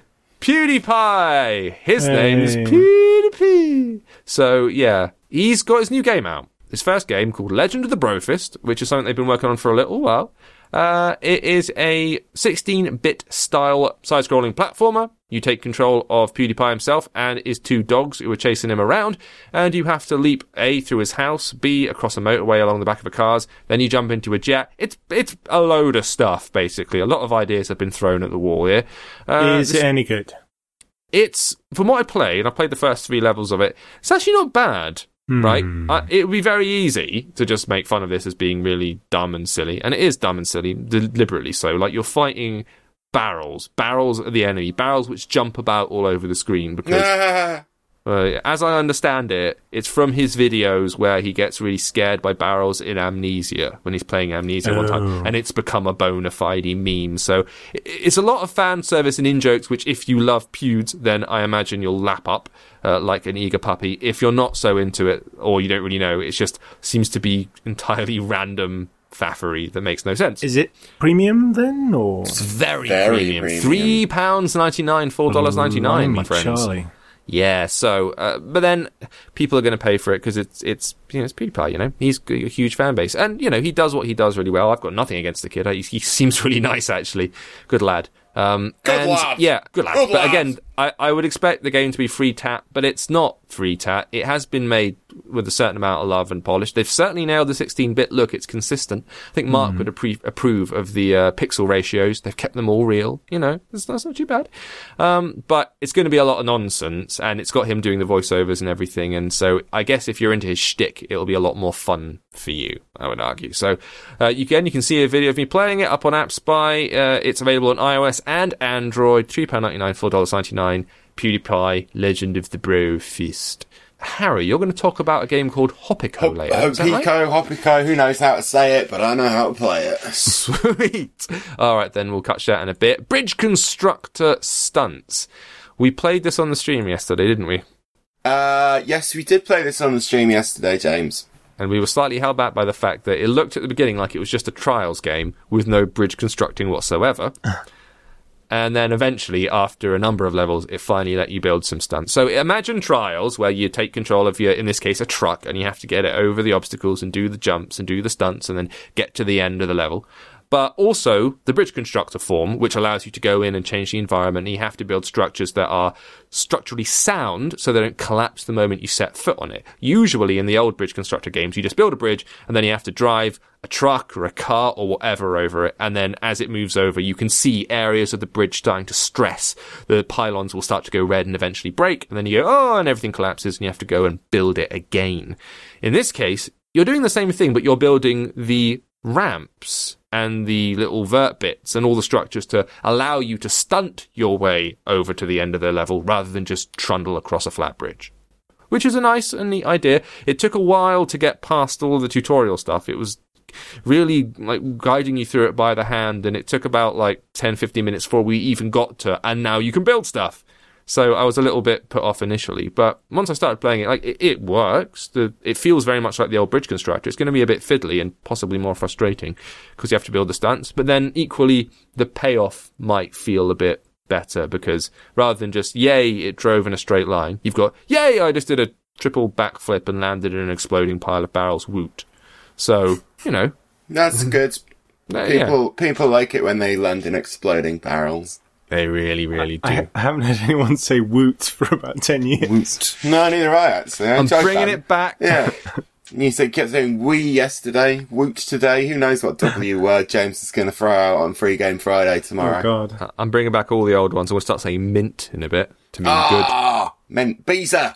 PewDiePie! His Hey. name is PewDiePie. So, yeah, he's got his new game out. His first game called Legend of the Brofist, which is something they've been working on for a little while. Uh, it is a sixteen-bit style side-scrolling platformer. You take control of PewDiePie himself and his two dogs who are chasing him around, and you have to leap A, through his house, B, across a motorway along the back of a cars, then you jump into a jet. It's it's a load of stuff, basically. A lot of ideas have been thrown at the wall here. Uh, Is this- it any good? It's, from what I played, and I played the first three levels of it, it's actually not bad. Right? Uh, it would be very easy to just make fun of this as being really dumb and silly. And it is dumb and silly, deliberately so. Like, you're fighting barrels. Barrels are the enemy. Barrels which jump about all over the screen. Because, Ah, uh, as I understand it, it's from his videos where he gets really scared by barrels in Amnesia, when he's playing Amnesia one Oh. time. And it's become a bona fide meme. So, i- it's a lot of fan service and in-jokes, which if you love Pewds, then I imagine you'll lap up. Uh, like an eager puppy. If you're not so into it, or you don't really know, it just seems to be entirely random faffery that makes no sense. Is it premium then, or It's very, Very premium. premium. Three pounds ninety nine, four dollars ninety nine, my Blimey, friends. Charlie. Yeah, so, uh, but then people are going to pay for it because it's, it's, you know, it's PewDiePie, you know? He's got a huge fan base. And, you know, he does what he does really well. I've got nothing against the kid. He, he seems really nice, actually. Good lad. Um, Good and, lad. Yeah, good lad. Good But lad. again, I, I would expect the game to be free tat, but it's not free tat. It has been made with a certain amount of love and polish. They've certainly nailed the sixteen-bit look. It's consistent. I think Mark would appre- approve of the uh, pixel ratios. They've kept them all real. You know, that's, that's not too bad. Um, but it's going to be a lot of nonsense, and it's got him doing the voiceovers and everything. And so I guess if you're into his shtick, it'll be a lot more fun for you, I would argue. So uh, you can you can see a video of me playing it up on AppSpy. Uh, it's available on iOS and Android. three pounds ninety-nine, four dollars ninety-nine. PewDiePie, Legend of the Brofist. Harry, you're going to talk about a game called Hopico Hop- later. Is that right? Hopico, Hopico, who knows how to say it, but I know how to play it. Sweet. All right, then we'll catch that in a bit. Bridge Constructor Stunts. We played this on the stream yesterday, didn't we? Uh, yes, we did play this on the stream yesterday, James. And we were slightly held back by the fact that it looked at the beginning like it was just a trials game with no bridge constructing whatsoever. And then eventually, after a number of levels, it finally let you build some stunts. So imagine trials where you take control of your, in this case, a truck, and you have to get it over the obstacles and do the jumps and do the stunts and then get to the end of the level. But also the bridge constructor form, which allows you to go in and change the environment. And you have to build structures that are structurally sound so they don't collapse the moment you set foot on it. Usually in the old bridge constructor games, you just build a bridge and then you have to drive a truck or a car or whatever over it. And then as it moves over, you can see areas of the bridge starting to stress. The pylons will start to go red and eventually break. And then you go, oh, and everything collapses and you have to go and build it again. In this case, you're doing the same thing, but you're building the ramps and the little vert bits and all the structures to allow you to stunt your way over to the end of the level rather than just trundle across a flat bridge. Which is a nice and neat idea. It took a while to get past all the tutorial stuff. It was really like guiding you through it by the hand, and it took about like ten, fifteen minutes before we even got to, and now you can build stuff. So I was a little bit put off initially, but once I started playing it, like it, it works. The, it feels very much like the old bridge constructor. It's going to be a bit fiddly and possibly more frustrating because you have to build the stunts. But then equally, the payoff might feel a bit better because rather than just yay, it drove in a straight line, you've got yay, I just did a triple backflip and landed in an exploding pile of barrels. Woot! So you know, That's good. uh, People yeah, people like it when they land in exploding barrels. they really, really do. I, I haven't heard anyone say woot for about ten years. No, neither I actually. I I'm enjoyed bringing that. it back. Yeah. You said kept saying we yesterday, woot today. Who knows what W word James is going to throw out on Free Game Friday tomorrow? Oh God! I'm bringing back all the old ones. and We'll start saying mint in a bit to mean good. Ah, meant Beezer.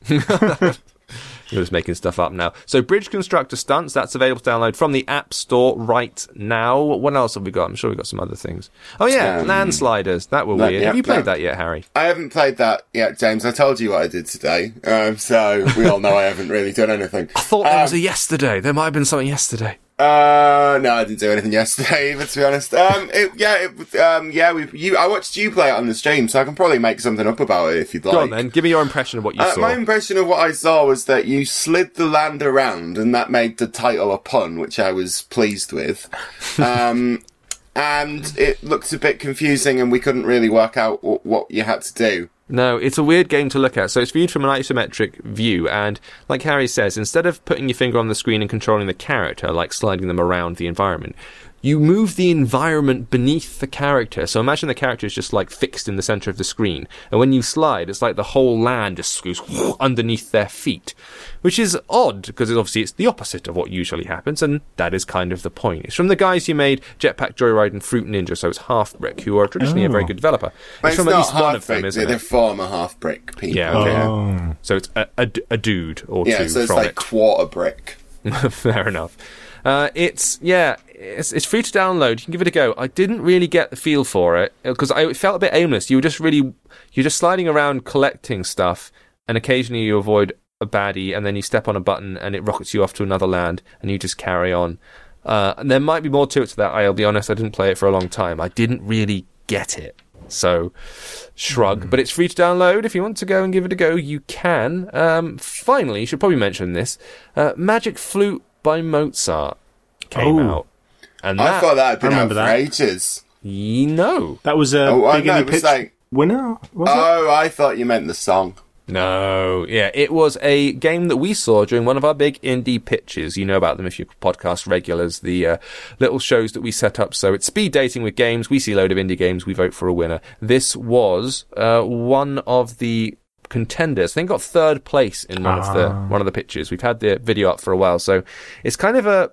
You're just making stuff up now. So Bridge Constructor Stunts, that's available to download from the App Store right now. What else have we got? I'm sure we've got some other things. Oh yeah, um, Landsliders. That were that, weird. yeah, have you played that, that yet, Harry? I haven't played that yet, James. I told you what I did today. Um, so we all know I haven't really done anything. I thought there um, was a yesterday. There might have been something yesterday. Uh, no, I didn't do anything yesterday either, to be honest. Um, it, yeah, it, um, yeah, we, you, I watched you play it on the stream, so I can probably make something up about it if you'd like. Go on then, give me your impression of what you uh, saw. My impression of what I saw was that you slid the land around, and that made the title a pun, which I was pleased with. Um, and it looked a bit confusing, and we couldn't really work out w- what you had to do. No, it's a weird game to look at. So it's viewed from an isometric view, and like Harry says, instead of putting your finger on the screen and controlling the character, like sliding them around the environment, you move the environment beneath the character. So imagine the character is just like fixed in the center of the screen, and when you slide, it's like the whole land just goes underneath their feet, which is odd because obviously it's the opposite of what usually happens, and that is kind of the point. It's from the guys who made Jetpack Joyride and Fruit Ninja, so it's Half Brick, who are traditionally oh. a very good developer. Well, it's, it's from at least one of brick, them, isn't they're it? They're former Half Brick people. Yeah, okay. Oh. So it's a, a, a dude or yeah, two so it's from like it. quarter brick. Fair enough. Uh, it's, yeah, it's, it's free to download. You can give it a go. I didn't really get the feel for it because I it felt a bit aimless. You were just really, you're just sliding around collecting stuff, and occasionally you avoid a baddie, and then you step on a button and it rockets you off to another land, and you just carry on. Uh, and there might be more to it to that. I'll be honest, I didn't play it for a long time. I didn't really get it. So, shrug. Mm. But it's free to download. If you want to go and give it a go, you can. Um, finally, you should probably mention this. Uh, Magic Flute by Mozart came oh. out. And I that, thought that had been out for that. ages. You know. That was a oh, big no, indie it was pitch like, winner, was Oh, I thought you meant the song. No, yeah, it was a game that we saw during one of our big indie pitches. You know about them if you're podcast regulars, the uh, little shows that we set up. So it's speed dating with games. We see a load of indie games. We vote for a winner. This was uh, one of the contenders. I think got third place in one ah. of the one of the pitches. We've had the video up for a while, so it's kind of a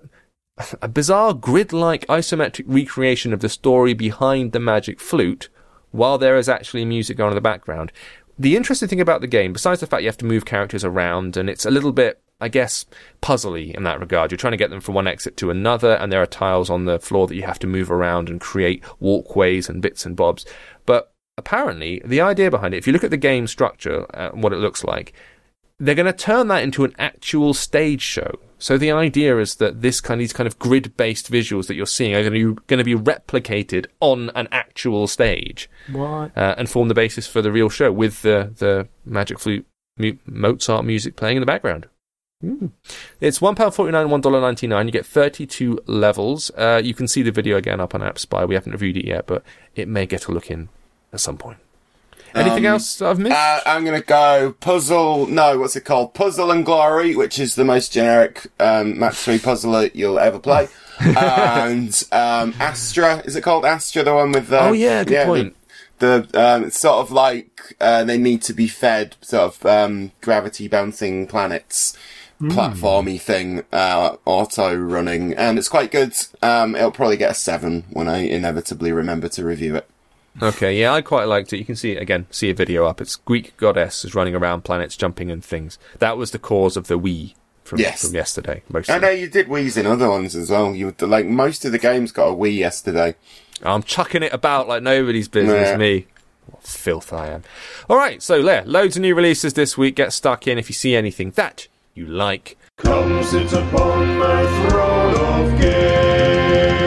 a bizarre grid-like isometric recreation of the story behind the Magic Flute, while there is actually music going in the background. The interesting thing about the game, besides the fact you have to move characters around, and it's a little bit, I guess, puzzly in that regard. You're trying to get them from one exit to another, and there are tiles on the floor that you have to move around and create walkways and bits and bobs. But apparently, the idea behind it, if you look at the game structure and what it looks like, they're going to turn that into an actual stage show. So the idea is that this kind of, these kind of grid-based visuals that you're seeing are going to be, going to be replicated on an actual stage. What? Uh, and form the basis for the real show with the, the Magic Flute mu- Mozart music playing in the background. Mm. It's one pound forty-nine and one dollar ninety-nine. You get thirty-two levels. Uh, you can see the video again up on AppSpy. We haven't reviewed it yet, but it may get a look in at some point. Anything um, else I've missed? Uh, I'm going to go Puzzle, no, what's it called? Puzzle and Glory, which is the most generic um, match three puzzler you'll ever play. and um, Astra, is it called Astra, the one with the... Oh, yeah, good yeah, point. The, the um, it's sort of like uh, they need to be fed sort of um, gravity-bouncing planets. Mm. Platformy thing, uh, auto-running, and it's quite good. Um, it'll probably get a seven when I inevitably remember to review it. Okay, yeah, I quite liked it. You can see it again, see a video up. It's Greek goddess is running around planets, jumping and things. That was the cause of the Wii from, yes. from yesterday, mostly. I know you did Wii's in other ones as well. You like most of the games got a Wii yesterday. I'm chucking it about like nobody's business, yeah. me. What filth I am. Alright, so there, loads of new releases this week. Get stuck in if you see anything that you like. Come sit upon the throne of games.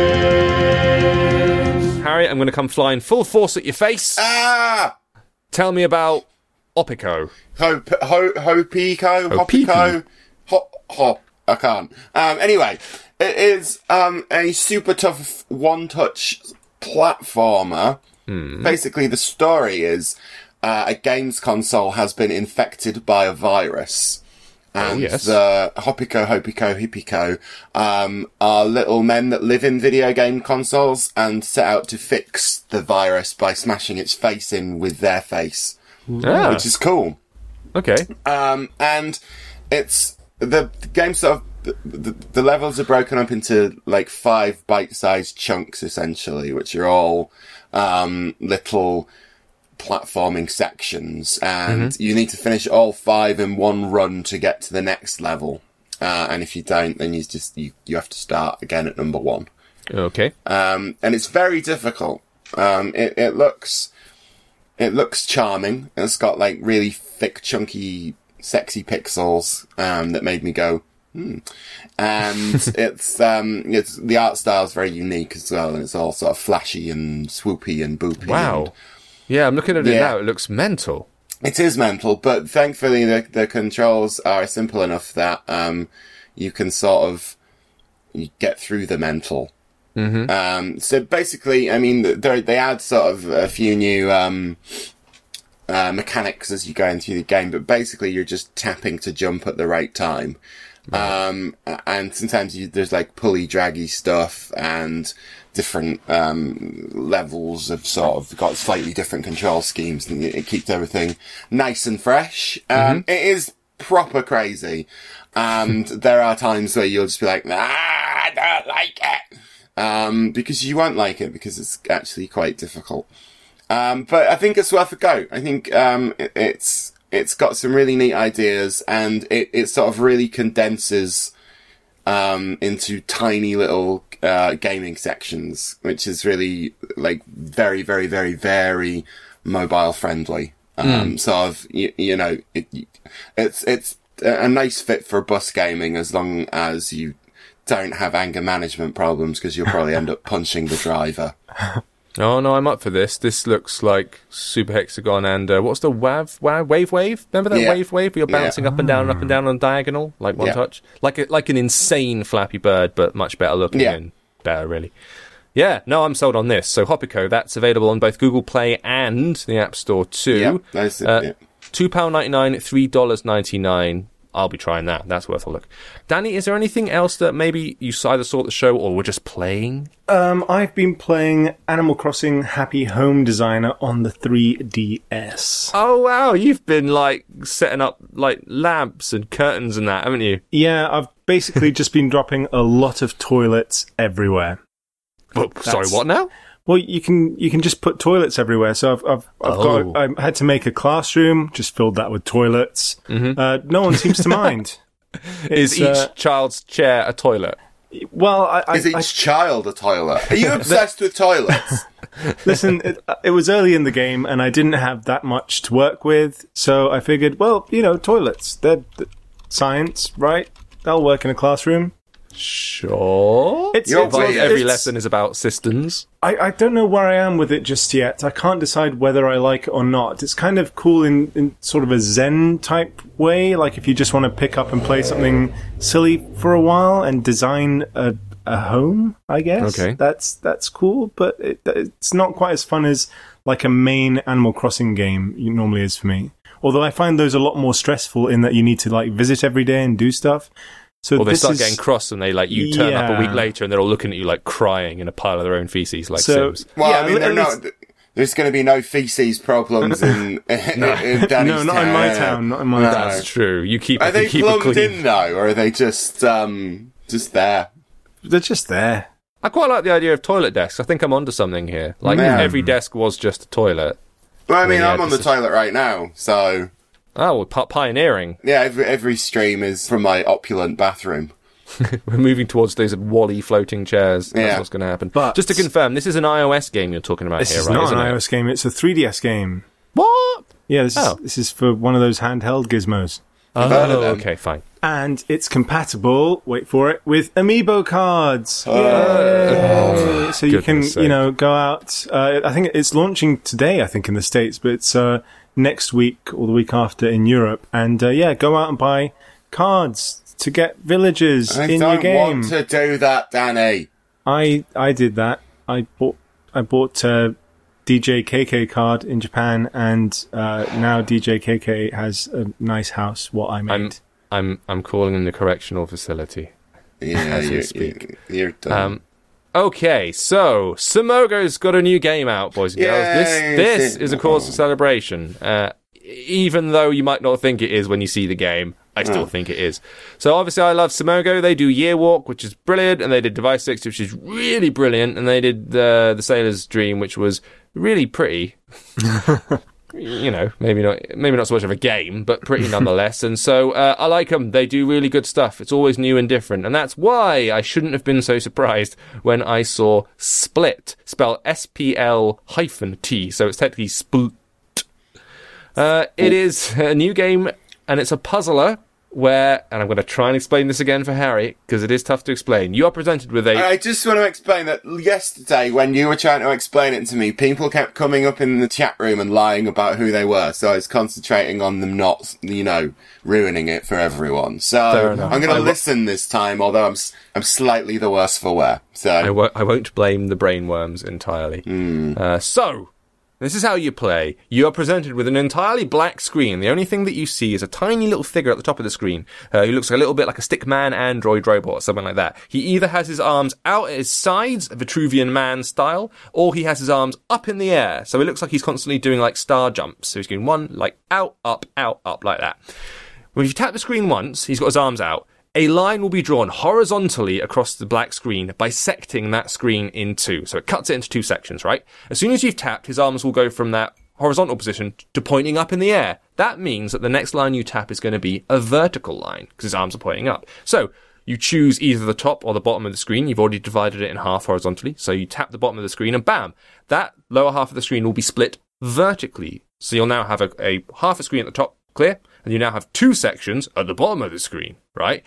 Harry, I'm going to come flying full force at your face. Ah! Tell me about Opico. Ho, ho, Hopico? Hopico? Hop, hop. I can't. Um, anyway, it is, um, a super tough one-touch platformer. Hmm. Basically, the story is, uh, a games console has been infected by a virus. And oh, yes. the Hopico, Hopico, Hippico um, are little men that live in video game consoles and set out to fix the virus by smashing its face in with their face, Ah. which is cool. Okay. Um, and it's the, the game sort of the, the, the levels are broken up into like five bite-sized chunks essentially, which are all um, little platforming sections, and mm-hmm. you need to finish all five in one run to get to the next level. Uh, and if you don't, then you just you, you have to start again at number one. Okay. Um, and it's very difficult. Um, it, it looks it looks charming. It's got like really thick, chunky, sexy pixels um, that made me go, hmm. And it's um, it's the art style is very unique as well, and it's all sort of flashy and swoopy and boopy. Wow. And, yeah, I'm looking at it yeah. now. It looks mental. It is mental, but thankfully the the controls are simple enough that um, you can sort of you get through the mental. Mm-hmm. Um, so basically, I mean, they add sort of a few new um, uh, mechanics as you go into the game, but basically you're just tapping to jump at the right time. Right. Um, and sometimes you, there's like pulley draggy stuff and different um, levels of sort of got slightly different control schemes, and it keeps everything nice and fresh. Um, mm-hmm. It is proper crazy, and there are times where you'll just be like, nah, I don't like it. Um, because you won't like it because it's actually quite difficult. Um, but I think it's worth a go. I think, um, it, it's, it's got some really neat ideas, and it, it sort of really condenses, um, into tiny little, uh, gaming sections, which is really, like, very, very, very, very mobile friendly. Um, mm. sort of, you, you know, it, it's, it's a nice fit for bus gaming as long as you don't have anger management problems, because you'll probably end up punching the driver. Oh no, I'm up for this. This looks like Super Hexagon and uh, what's the wav, wav wave wave? Remember that yeah. wave wave where you're bouncing yeah. up and down and up and down on diagonal, like one yeah. touch, like a, like an insane Flappy Bird, but much better looking yeah. and better, really. Yeah, no, I'm sold on this. So Hoppico, that's available on both Google Play and the App Store too. Yeah, that's it. Uh, yeah. two pounds ninety-nine, three dollars ninety-nine. I'll be trying that. That's worth a look. Danny, is there anything else that maybe you either saw at the show or were just playing? Um, I've been playing Animal Crossing Happy Home Designer on the three D S. Oh, wow. You've been, like, setting up, like, lamps and curtains and that, haven't you? Yeah, I've basically just been dropping a lot of toilets everywhere. Oh, sorry, what now? Well, you can you can just put toilets everywhere. So I've I've, I've oh. got I had to make a classroom, just filled that with toilets. Mm-hmm. Uh, no one seems to mind. Is each uh, child's chair a toilet? Well, I, I, is each I, child a toilet? Are you obsessed with toilets? Listen, it, it was early in the game, and I didn't have that much to work with, so I figured, well, you know, toilets. They're, they're science, right? They'll work in a classroom. Sure. It's, Your it's, every it's, lesson is about systems. I, I don't know where I am with it just yet. I can't decide whether I like it or not. It's kind of cool in, in sort of a Zen type way. Like if you just want to pick up and play something silly for a while and design a, a home, I guess. Okay. That's, that's cool, but it, it's not quite as fun as like a main Animal Crossing game normally is for me. Although I find those a lot more stressful in that you need to like visit every day and do stuff. So or they start is, getting cross and they like you turn yeah. up a week later and they're all looking at you like crying in a pile of their own feces like so, Sims. Well, yeah, I mean, they're least... not. There's going to be no feces problems in, in, no. in Danny's No, not town. in my town. Not in my no. town. That's true. You keep Are you they keep plumbed it clean. in though, or are they just um just there? They're just there. I quite like the idea of toilet desks. I think I'm onto something here. Like Yeah. if every desk was just a toilet. Well, I mean, yeah, I'm on the this is- toilet right now, so Oh, well, pi- pioneering. yeah. Every every stream is from my opulent bathroom. We're moving towards those Wall-E floating chairs. That's Yeah. what's going to happen. But- just to confirm, this is an iOS game you're talking about This here, is right? not isn't an it? iOS game. It's a three D S game. What? Yeah, this Oh. is this is for one of those handheld gizmos. Oh, heard of them. okay, fine. And it's compatible, wait for it, with Amiibo cards. Oh. Yay. So you can, goodness you sake. know, go out. Uh, I think it's launching today, I think, in the States, but it's uh, next week or the week after in Europe. And uh, yeah, go out and buy cards to get villagers I in don't your game. want to do that, Danny. I I did that. I bought I bought a D J K K card in Japan, and uh, now D J K K has a nice house. What I made. I'm I'm I'm calling in the correctional facility. Yeah, As we you're, speak. you're, you're done. Um, okay, so Samogo's got a new game out, boys and girls. This Yay! this is a cause for celebration. Uh, even though you might not think it is when you see the game, I still Oh. think it is. So obviously I love Simogo. They do Year Walk, which is brilliant, and they did Device sixty, which is really brilliant, and they did the the Sailor's Dream, which was really pretty. You know, maybe not maybe not so much of a game, but pretty nonetheless. And so uh, I like them. They do really good stuff. It's always new and different. And that's why I shouldn't have been so surprised when I saw Split, spelled S P L hyphen T. So it's technically Split. Uh, it is a new game, and it's a puzzler where, and I'm going to try and explain this again for Harry, because it is tough to explain. You are presented with a... I just want to explain that yesterday, when you were trying to explain it to me, people kept coming up in the chat room and lying about who they were, so I was concentrating on them not, you know, ruining it for everyone. So I'm going to listen this time, although I'm s- I'm slightly the worse for wear. So I, w- I won't blame the brainworms entirely. Mm. Uh, so... This is how you play. You are presented with an entirely black screen. The only thing that you see is a tiny little figure at the top of the screen uh, who looks a little bit like a stickman android robot or something like that. He either has his arms out at his sides, Vitruvian Man style, or he has his arms up in the air. So it looks like he's constantly doing like star jumps. So he's doing one, like out, up, out, up, like that. When you tap the screen once, he's got his arms out. A line will be drawn horizontally across the black screen, bisecting that screen in two. So it cuts it into two sections, right? As soon as you've tapped, his arms will go from that horizontal position to pointing up in the air. That means that the next line you tap is going to be a vertical line, because his arms are pointing up. So you choose either the top or the bottom of the screen. You've already divided it in half horizontally. So you tap the bottom of the screen and bam, that lower half of the screen will be split vertically. So you'll now have a, a half a screen at the top, clear, and you now have two sections at the bottom of the screen, right?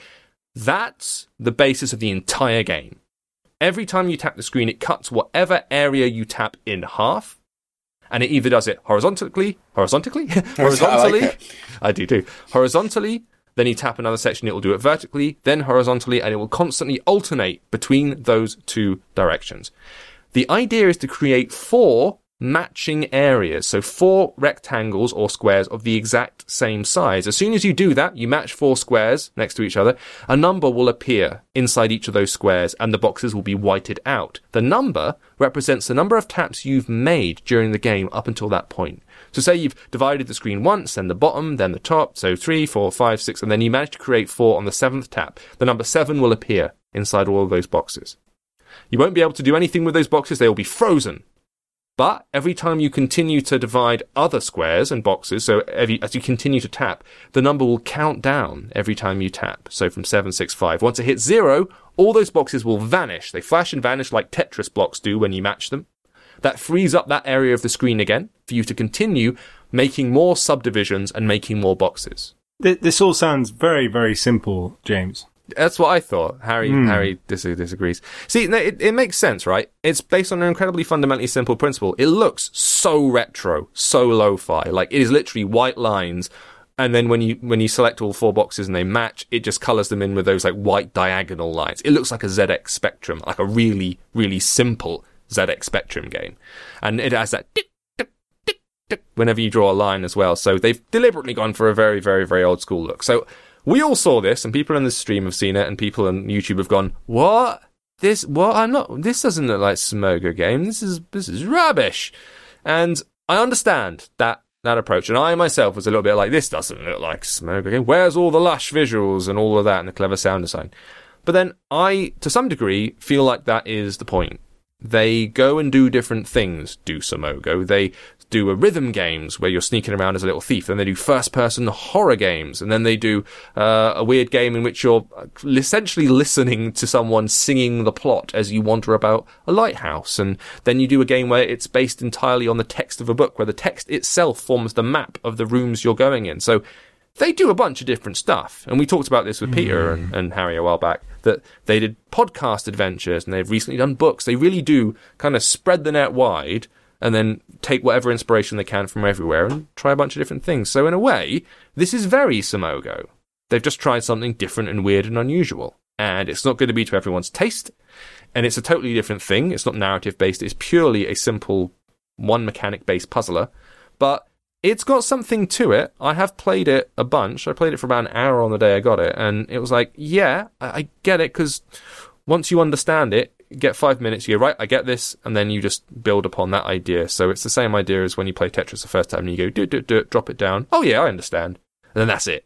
That's the basis of the entire game. Every time you tap the screen, it cuts whatever area you tap in half, and it either does it horizontally, horizontally, horizontally, I, like I do too, horizontally, then you tap another section, it will do it vertically, then horizontally, and it will constantly alternate between those two directions. The idea is to create four matching areas, so four rectangles or squares of the exact same size. As soon as you do that, you match four squares next to each other, a number will appear inside each of those squares and the boxes will be whited out. The number represents the number of taps you've made during the game up until that point. So say you've divided the screen once, then the bottom, then the top, so three, four, five, six, and then you manage to create four on the seventh tap. The number seven will appear inside all of those boxes. You won't be able to do anything with those boxes, they will be frozen. But every time you continue to divide other squares and boxes, so every, as you continue to tap, the number will count down every time you tap. So from seven, six, five. Once it hits zero, all those boxes will vanish. They flash and vanish like Tetris blocks do when you match them. That frees up that area of the screen again for you to continue making more subdivisions and making more boxes. This all sounds very, very simple, James. That's what I thought. Harry Mm. Harry dis- disagrees. See, no, it, it makes sense, right? It's based on an incredibly fundamentally simple principle. It looks so retro, so lo-fi. Like, it is literally white lines, and then when you when you select all four boxes and they match, it just colours them in with those like white diagonal lines. It looks like a Z X Spectrum, like a really, really simple Z X Spectrum game. And it has that tick, tick, tick, tick whenever you draw a line as well. So they've deliberately gone for a very, very, very old school look. So we all saw this, and people in the stream have seen it, and people on YouTube have gone, "What? This? What? I'm not. This doesn't look like Simogo game. This is this is rubbish." And I understand that that approach, and I myself was a little bit like, "This doesn't look like Simogo game. Where's all the lush visuals and all of that and the clever sound design?" But then I, to some degree, feel like that is the point. They go and do different things. Do Simogo. They do a rhythm games where you're sneaking around as a little thief. Then they do first-person horror games. And then they do uh, a weird game in which you're essentially listening to someone singing the plot as you wander about a lighthouse. And then you do a game where it's based entirely on the text of a book, where the text itself forms the map of the rooms you're going in. So they do a bunch of different stuff. And we talked about this with Peter and, and Harry a while back, that they did podcast adventures and they've recently done books. They really do kind of spread the net wide and then take whatever inspiration they can from everywhere and try a bunch of different things. So in a way, this is very Simogo. They've just tried something different and weird and unusual. And it's not going to be to everyone's taste. And it's a totally different thing. It's not narrative-based. It's purely a simple one-mechanic-based puzzler. But it's got something to it. I have played it a bunch. I played it for about an hour on the day I got it. And it was like, yeah, I, I get it, because once you understand it, you get five minutes, you go, right, I get this, and then you just build upon that idea. So it's the same idea as when you play Tetris the first time, and you go, do, do, do, drop it down. Oh yeah, I understand. And then that's it.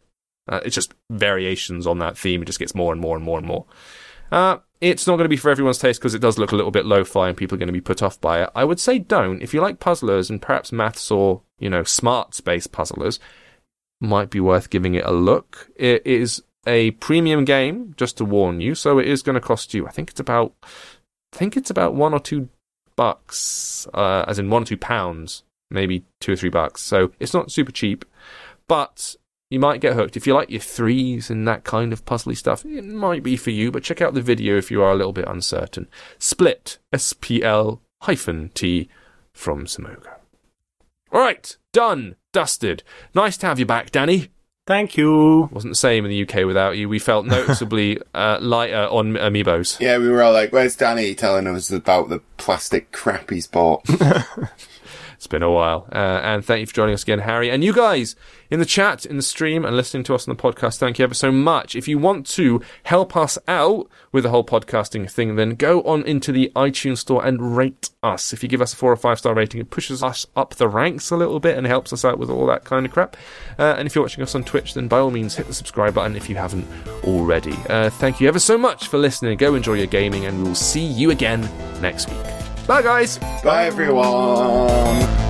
Uh, it's just variations on that theme. It just gets more and more and more and more. Uh, it's not going to be for everyone's taste because it does look a little bit lo-fi and people are going to be put off by it. I would say don't. If you like puzzlers and perhaps maths or, you know, smarts-based puzzlers, might be worth giving it a look. It is a premium game, just to warn you, so it is going to cost you, I think it's about, I think it's about one or two bucks, uh, as in one or two pounds, maybe two or three bucks. So it's not super cheap, but you might get hooked. If you like your threes and that kind of puzzly stuff, it might be for you, but check out the video if you are a little bit uncertain. Split, S P L hyphen T from Simogo. Alright, done, dusted. Nice to have you back, Danny. Thank you. Wasn't the same in the U K without you. We felt noticeably uh, lighter on Amiibos. Yeah, we were all like, where's Danny telling us about the plastic crap he's bought? It's been a while. Uh, and thank you for joining us again, Harry. And you guys in the chat, in the stream, and listening to us on the podcast, thank you ever so much. If you want to help us out with the whole podcasting thing, then go on into the iTunes store and rate us. If you give us a four or five star rating, it pushes us up the ranks a little bit and helps us out with all that kind of crap. Uh, and if you're watching us on Twitch, then by all means hit the subscribe button if you haven't already. Uh, thank you ever so much for listening. Go enjoy your gaming, and we will see you again next week. Bye, guys. Bye, everyone.